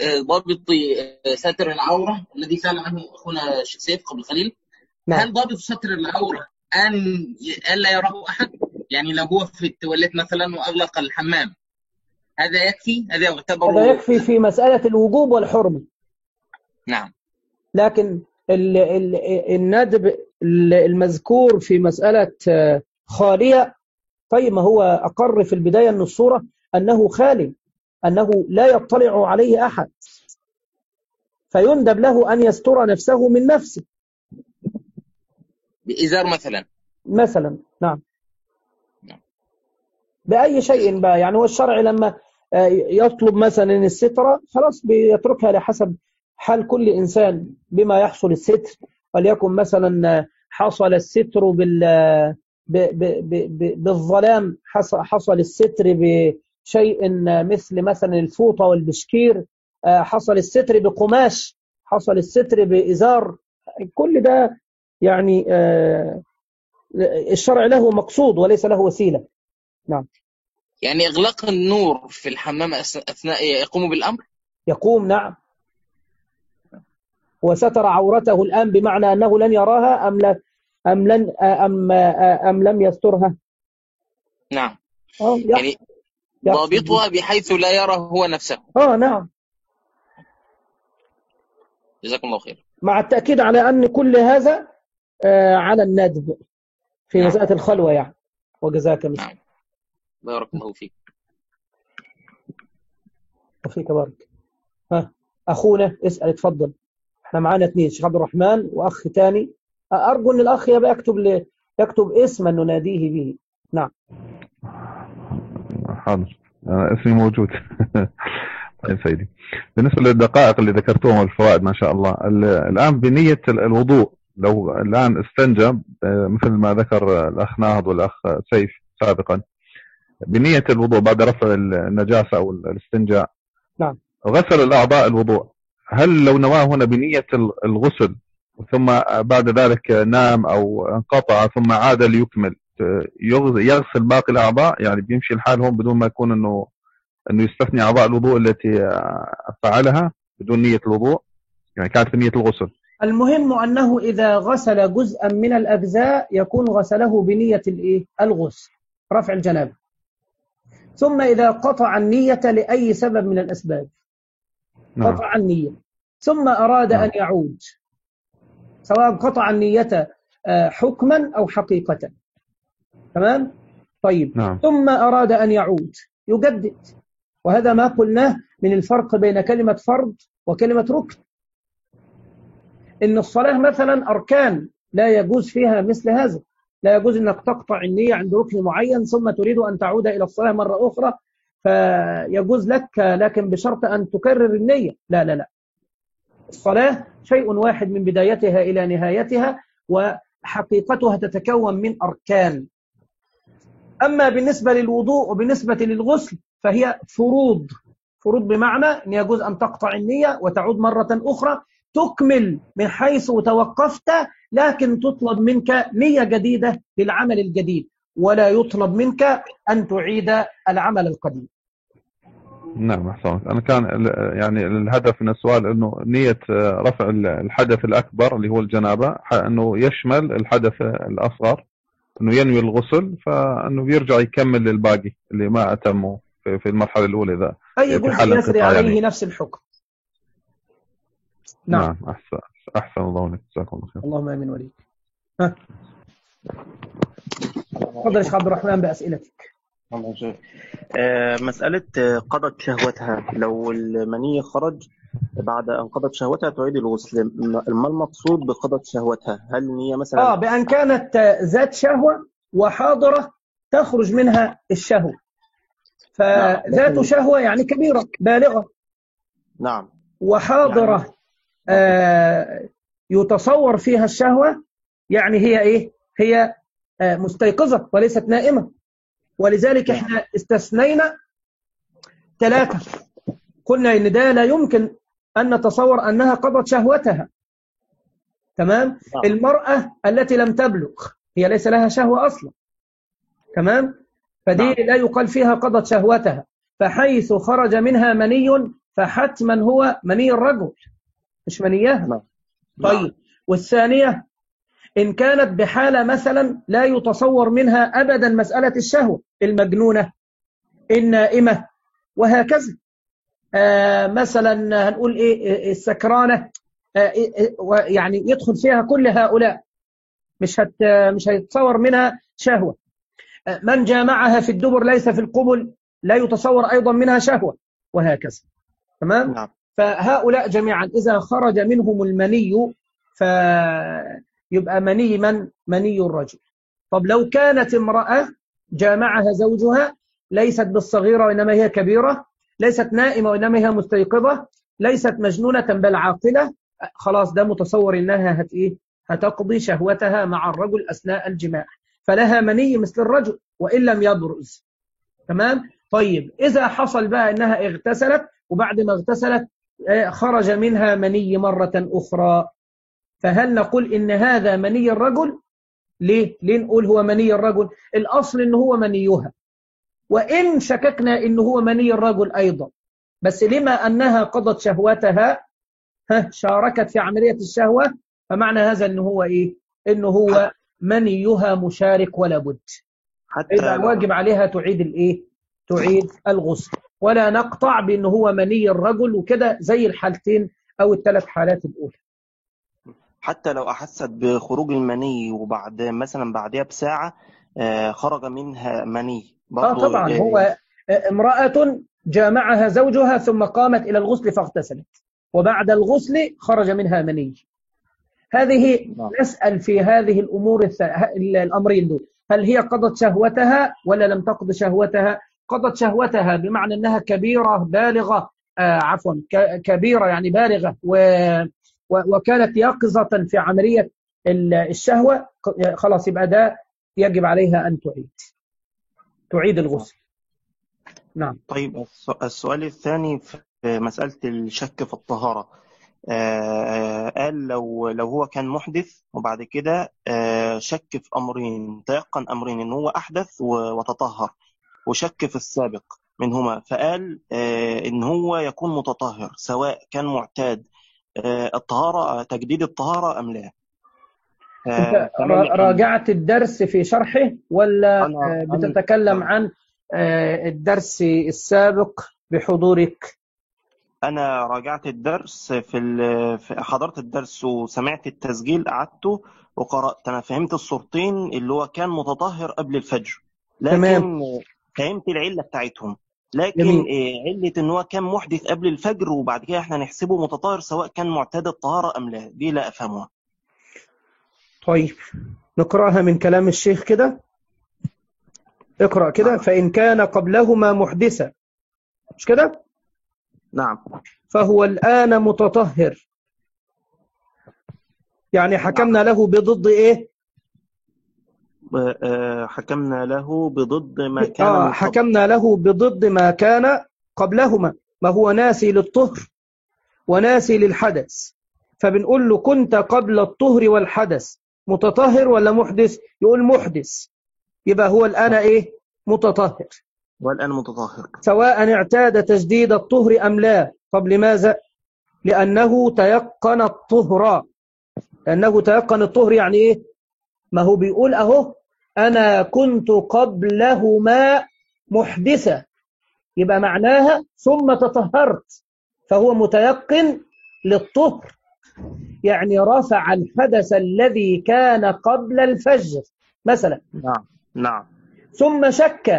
ستر العورة الذي سأل عنه أخونا الشيخ سيف قبل قليل. نعم. هل ضابط ستر العورة أن لا يراه أحد؟ يعني لو هو في التواليت مثلا وأغلق الحمام، هذا يكفي؟ هذا يكفي في مسألة الوجوب والحرمة. نعم. لكن الندب المذكور في مسألة خالية، طيب ما هو أقر في البداية من الصورة أنه خالي، أنه لا يطلع عليه أحد، فيندب له أن يستر نفسه من نفسه بإزار مثلا. نعم. بأي شيء بقى، يعني هو الشرع لما يطلب مثلا السترة خلاص بيتركها لحسب حال كل إنسان بما يحصل الستر. وليكن مثلا حصل الستر بالظلام، حصل الستر بشيء مثلا الفوطة والبشكير، حصل الستر بقماش، حصل الستر بإزار. كل ده يعني الشرع له مقصود وليس له وسيلة. نعم. يعني إغلاق النور في الحمام أثناء يقوم بالأمر؟ يقوم، نعم. وستر عورته الآن بمعنى أنه لن يراها أم لم يسترها؟ نعم. يعني ضابطها بحيث لا يرى هو نفسه. نعم. جزاكم الله خير. مع التأكيد على أن كل هذا على الندب في مسألة الخلوة يعني. وجزاك الله. نعم. بارك الله فيك. وفيك بارك. أخونا اسأل، اتفضل. احنا معانا 2، الشيخ عبد الرحمن وأخ ثاني. أرجو أن الأخ يبقى يكتب اسما نناديه به. نعم. حاضر، اسمي موجود. طيب سيدي، بالنسبة للدقائق اللي ذكرتوها والفوائد ما شاء الله، الآن بنية الوضوء لو الآن استنجى مثل ما ذكر الأخ ناهض والأخ سيف سابقا، بنية الوضوء بعد رفع النجاسة أو الاستنجاء، نعم، غسل الأعضاء الوضوء، هل لو نواه هنا بنية الغسل ثم بعد ذلك نام أو انقطع ثم عاد ليكمل، يغسل باقي الأعضاء؟ يعني بيمشي الحال هون بدون ما يكون أنه يستثني أعضاء الوضوء التي فعلها بدون نية الوضوء، يعني كانت في نية الغسل؟ المهم أنه إذا غسل جزءا من الأجزاء يكون غسله بنية الغسل، رفع الجنابة، ثم إذا قطع النية لأي سبب من الأسباب، قطع النية ثم أراد أن يعود، سواء قطع النية حكما أو حقيقة، تمام؟ طيب ثم أراد أن يعود يجدد، وهذا ما قلناه من الفرق بين كلمة فرض وكلمة ركن. إن الصلاة مثلا أركان لا يجوز فيها مثل هذا، لا يجوز أنك تقطع النية عند ركن معين ثم تريد أن تعود إلى الصلاة مرة أخرى فيجوز لك، لكن بشرط أن تكرر النية. لا لا لا، الصلاة شيء واحد من بدايتها إلى نهايتها، وحقيقتها تتكون من أركان. أما بالنسبة للوضوء وبالنسبة للغسل فهي فروض. فروض بمعنى أن يجوز أن تقطع النية وتعود مرة أخرى، تكمل من حيث توقفت، لكن تطلب منك نية جديدة للعمل الجديد، ولا يطلب منك أن تعيد العمل القديم. نعم أحسنت. أنا كان يعني الهدف من السؤال أنه نية رفع الحدث الأكبر اللي هو الجنابة أنه يشمل الحدث الأصغر، أنه ينوي الغسل فأنه يرجع يكمل الباقي اللي ما أتمه في المرحلة الأولى. إذا أي جزء يسري عليه يعني نفس الحكم. نعم أحسن الله عليك، جزاكم الله خير. اللهم آمين وليك. تفضل يا شيخ عبد الرحمن بأسئلتك. مسألة قضت شهوتها، لو المني خرج بعد أن قضت شهوتها تعيد الغسل، ما المقصود بقضت شهوتها؟ هل النية مثلا بأن كانت ذات شهوة وحاضرة تخرج منها الشهوة، فذات شهوة يعني كبيرة بالغة، نعم، وحاضرة يتصور فيها الشهوة، يعني هي إيه؟ هي مستيقظة وليست نائمة. ولذلك احنا استثنينا 3، قلنا ان ده لا يمكن ان نتصور انها قضت شهوتها، تمام؟ المرأة التي لم تبلغ هي ليس لها شهوة اصلا، تمام؟ فدي لا يقال فيها قضت شهوتها، فحيث خرج منها مني فحتما هو مني الرجل مش منيها. طيب، والثانية إن كانت بحالة مثلا لا يتصور منها أبدا مسألة الشهوة، المجنونة، النائمة، وهكذا. مثلا هنقول إيه، السكرانة، يعني يدخل فيها كل هؤلاء، مش هيتصور منها شهوة. من جامعها في الدبر ليس في القبل لا يتصور أيضا منها شهوة، وهكذا، تمام؟ فهؤلاء جميعا إذا خرج منهم المني يبقى مني من؟ مني الرجل. طب لو كانت امرأة جامعها زوجها ليست بالصغيرة وإنما هي كبيرة، ليست نائمة وإنما هي مستيقظة، ليست مجنونة بل عاقلة، خلاص ده متصور إنها هتقضي شهوتها مع الرجل أثناء الجماع، فلها مني مثل الرجل وإن لم يبرز، تمام؟ طيب إذا حصل بقى إنها اغتسلت وبعد ما اغتسلت خرج منها مني مرة أخرى، فهل نقول إن هذا مني الرجل؟ ليه نقول هو مني الرجل؟ الأصل إنه هو منيها، وإن شككنا إنه هو مني الرجل أيضا، بس لما أنها قضت شهوتها شاركت في عملية الشهوة، فمعنى هذا إنه هو إنه هو منيها مشارك ولا بد، إذا واجب عليها تعيد تعيد الغسل، ولا نقطع بأنه هو مني الرجل وكده زي الحالتين أو ال3 حالات الأولى. حتى لو أحست بخروج المني وبعد مثلا بعدها بساعة خرج منها مني طبعا هو امرأة جامعها زوجها ثم قامت إلى الغسل فاغتسلت وبعد الغسل خرج منها مني، هذه نسأل في هذه الأمور الأمرين دول، هل هي قضت شهوتها ولا لم تقض شهوتها؟ قضت شهوتها بمعنى أنها كبيرة بالغة، كبيرة يعني بالغة وكانت يقظة في عملية الشهوة، خلاص يبقى ده يجب عليها أن تعيد الغسل. نعم. طيب السؤال الثاني في مسألة الشك في الطهارة، قال لو هو كان محدث وبعد كده شك في أمرين، تيقن أمرين، إن هو أحدث وتطهر، وشك في السابق منهما، فقال إن هو يكون متطهر سواء كان معتاد الطهارة تجديد الطهارة أم لا؟ أنت تمام يا فندم. راجعت الدرس في شرحه ولا أنا بتتكلم عن الدرس السابق بحضورك؟ أنا راجعت الدرس حضرت الدرس وسمعت التسجيل، قعدته وقرأت. أنا فهمت الصورتين اللي هو كان متطهر قبل الفجر، تمام. لكن فهمت العلة بتاعتهم. لكن جميل. علة إن هو كان محدث قبل الفجر وبعد كده إحنا نحسبه متطهر سواء كان معتاد الطهارة أم لا، دي لا أفهمها. طيب نقرأها من كلام الشيخ كده. اقرأ كده. نعم. فإن كان قبلهما محدثا، مش كده؟ نعم. فهو الآن متطهر. يعني حكمنا له بضد إيه؟ حكمنا له بضد ما كان من قبل. حكمنا له بضد ما كان قبلهما، ما هو ناسي للطهر وناسي للحدث. فبنقول له كنت قبل الطهر والحدث متطهر ولا محدث؟ يقول محدث، يبقى هو الآن إيه؟ متطهر. والآن متطهر سواء اعتاد تجديد الطهر أم لا. طب لماذا؟ لأنه تيقن الطهر. لأنه تيقن الطهر يعني إيه؟ ما هو بيقول أهو أنا كنت قبلهما محدثة، يبقى معناها ثم تطهرت، فهو متيقن للطهر، يعني رفع الحدث الذي كان قبل الفجر مثلا. نعم. نعم. ثم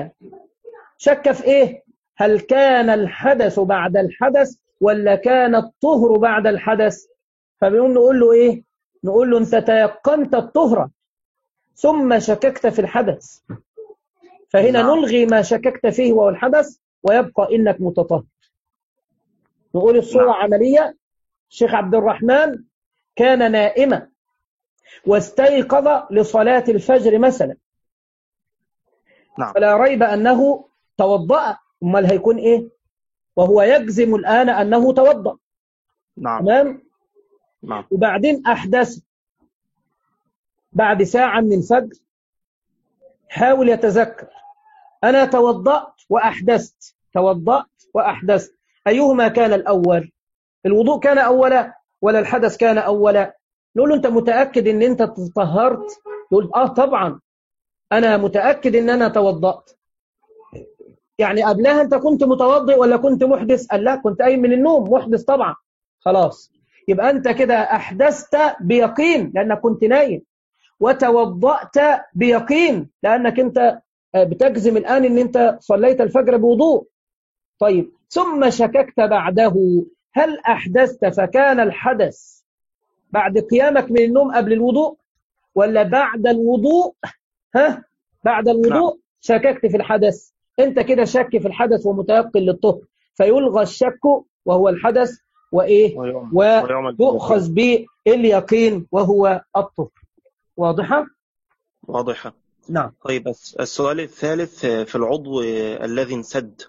شك في إيه؟ هل كان الحدث بعد الحدث ولا كان الطهر بعد الحدث؟ فبنقول نقول له إيه؟ نقول له أنت تيقنت الطهر ثم شككت في الحدث، فهنا نعم. نلغي ما شككت فيه وهو الحدث ويبقى إنك متطهر. نقول الصورة نعم. عملية. الشيخ عبد الرحمن كان نائما واستيقظ لصلاة الفجر مثلا. نعم. فلا ريب أنه توضأ، أمال هيكون إيه؟ وهو يجزم الآن أنه توضأ. نعم. تمام؟ نعم. وبعدين أحدث بعد ساعة من الفجر، حاول يتذكر أنا توضأت وأحدثت، توضأت وأحدثت، أيهما كان الأول؟ الوضوء كان أولا ولا الحدث كان أولا؟ نقول له أنت متأكد أن أنت تطهرت؟ يقول طبعا أنا متأكد أن أنا توضأت. يعني قبلها أنت كنت متوضئ ولا كنت محدث؟ قال لا كنت قايم من النوم، محدث طبعا. خلاص يبقى أنت كده أحدثت بيقين لأنك كنت نايم، وتوضأت بيقين لأنك أنت بتجزم الآن أن أنت صليت الفجر بوضوء. طيب ثم شككت بعده، هل أحدثت فكان الحدث بعد قيامك من النوم قبل الوضوء ولا بعد الوضوء؟ بعد الوضوء. نعم. شككت في الحدث، أنت كده شك في الحدث ومتيقن للطهر، فيلغى الشك وهو الحدث وإيه؟ ويؤخذ باليقين وهو الطهر. واضحة؟ واضحة. نعم. طيب السؤال الثالث في العضو الذي انسد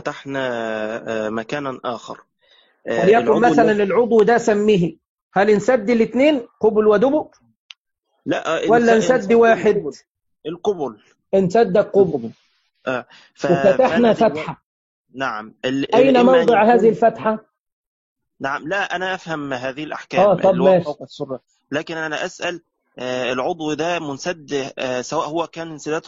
وفتحنا مكانا آخر، وليكن مثلا العضو ده سميه، هل انسد الاثنين قبل ودبر؟ لا، ولا انسد واحد؟ القبل. انسد القبل. وفتحنا فتحة. نعم. أين موضع هذه الفتحة؟ نعم. لا أنا أفهم هذه الأحكام طب ماشي. لكن أنا أسأل العضو ده منسد سواء هو كان انسداد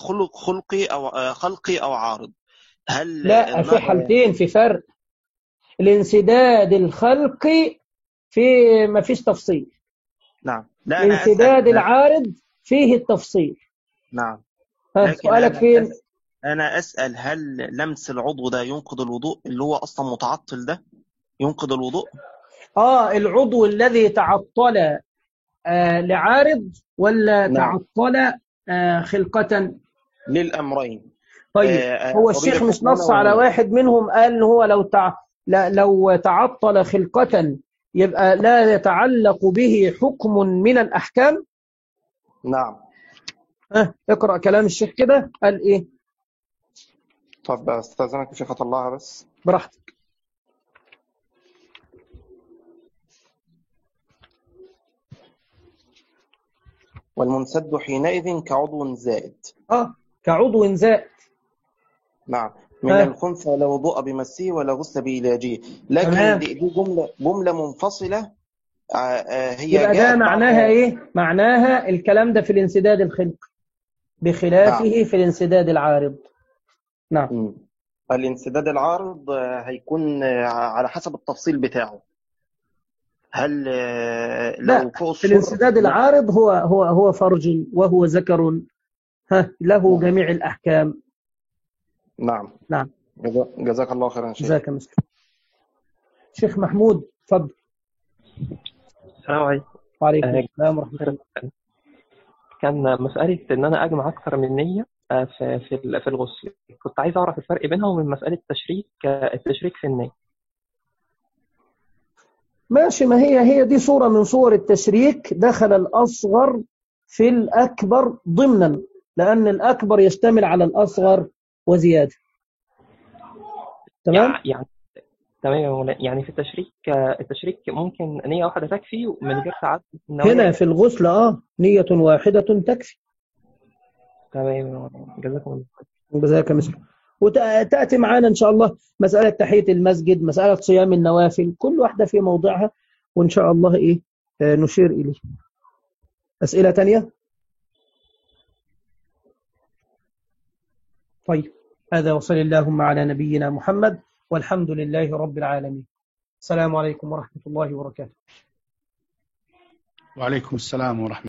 خلقي أو عارض، هل لا في حالتين في فرق. الانسداد الخلقي ما فيش تفصيل. نعم. لا الانسداد العارض فيه التفصيل. نعم. سؤالك فين؟ أنا أسأل هل لمس العضو ده ينقض الوضوء، اللي هو أصلا متعطل ده ينقض الوضوء؟ العضو الذي تعطل لعارض ولا نعم. تعطل خلقة؟ للأمرين. طيب هو الشيخ مش نص على واحد منهم، قال إن هو لو تعطل خلقة يبقى لا يتعلق به حكم من الأحكام؟ نعم. اقرأ كلام الشيخ كده قال إيه؟ طب استاذنك يا شيخ اطلعها بس. براحتك. والمنسد حينئذ كعضو زائد. كعضو زائد. نعم. من الخنثى لا وضوء بمسه ولا غسل بعلاجه، لكن دي جملة منفصلة هي يبقى ده جاءت معناها بعد. إيه؟ معناها الكلام ده في الانسداد الخلقي بخلافه في الانسداد العارض. نعم. الانسداد العارض هيكون على حسب التفصيل بتاعه. هل لو فوق في الانسداد العارض هو فرج وهو ذكر له جميع الأحكام. نعم. نعم. جزاك الله خيرا شيخ. جزاك مسلم. شيخ محمود تفضل. السلام عليكم. وعليكم السلام ورحمة الله. كان مسألة إن أنا أجمع أكثر من نية في الغسل، كنت عايز أعرف الفرق بينها وبين مسألة التشريك في النية. ماشي، ما هي دي صورة من صور التشريك. دخل الأصغر في الأكبر ضمنا، لأن الأكبر يشتمل على الأصغر وزيادة. تمام؟ تمام. يعني في التشريك ممكن نية واحدة تكفي من غير تعدد النوايا. هنا في الغسل نية واحدة تكفي. تمام. جزاكم الله خير. جزاك مسلم. وتأتي معانا إن شاء الله مسألة تحية المسجد، مسألة صيام النوافل، كل واحدة في موضعها، وإن شاء الله نشير إليه. أسئلة تانية؟ طيب، هذا وصل اللهم على نبينا محمد، والحمد لله رب العالمين. السلام عليكم ورحمة الله وبركاته. وعليكم السلام ورحمة الله.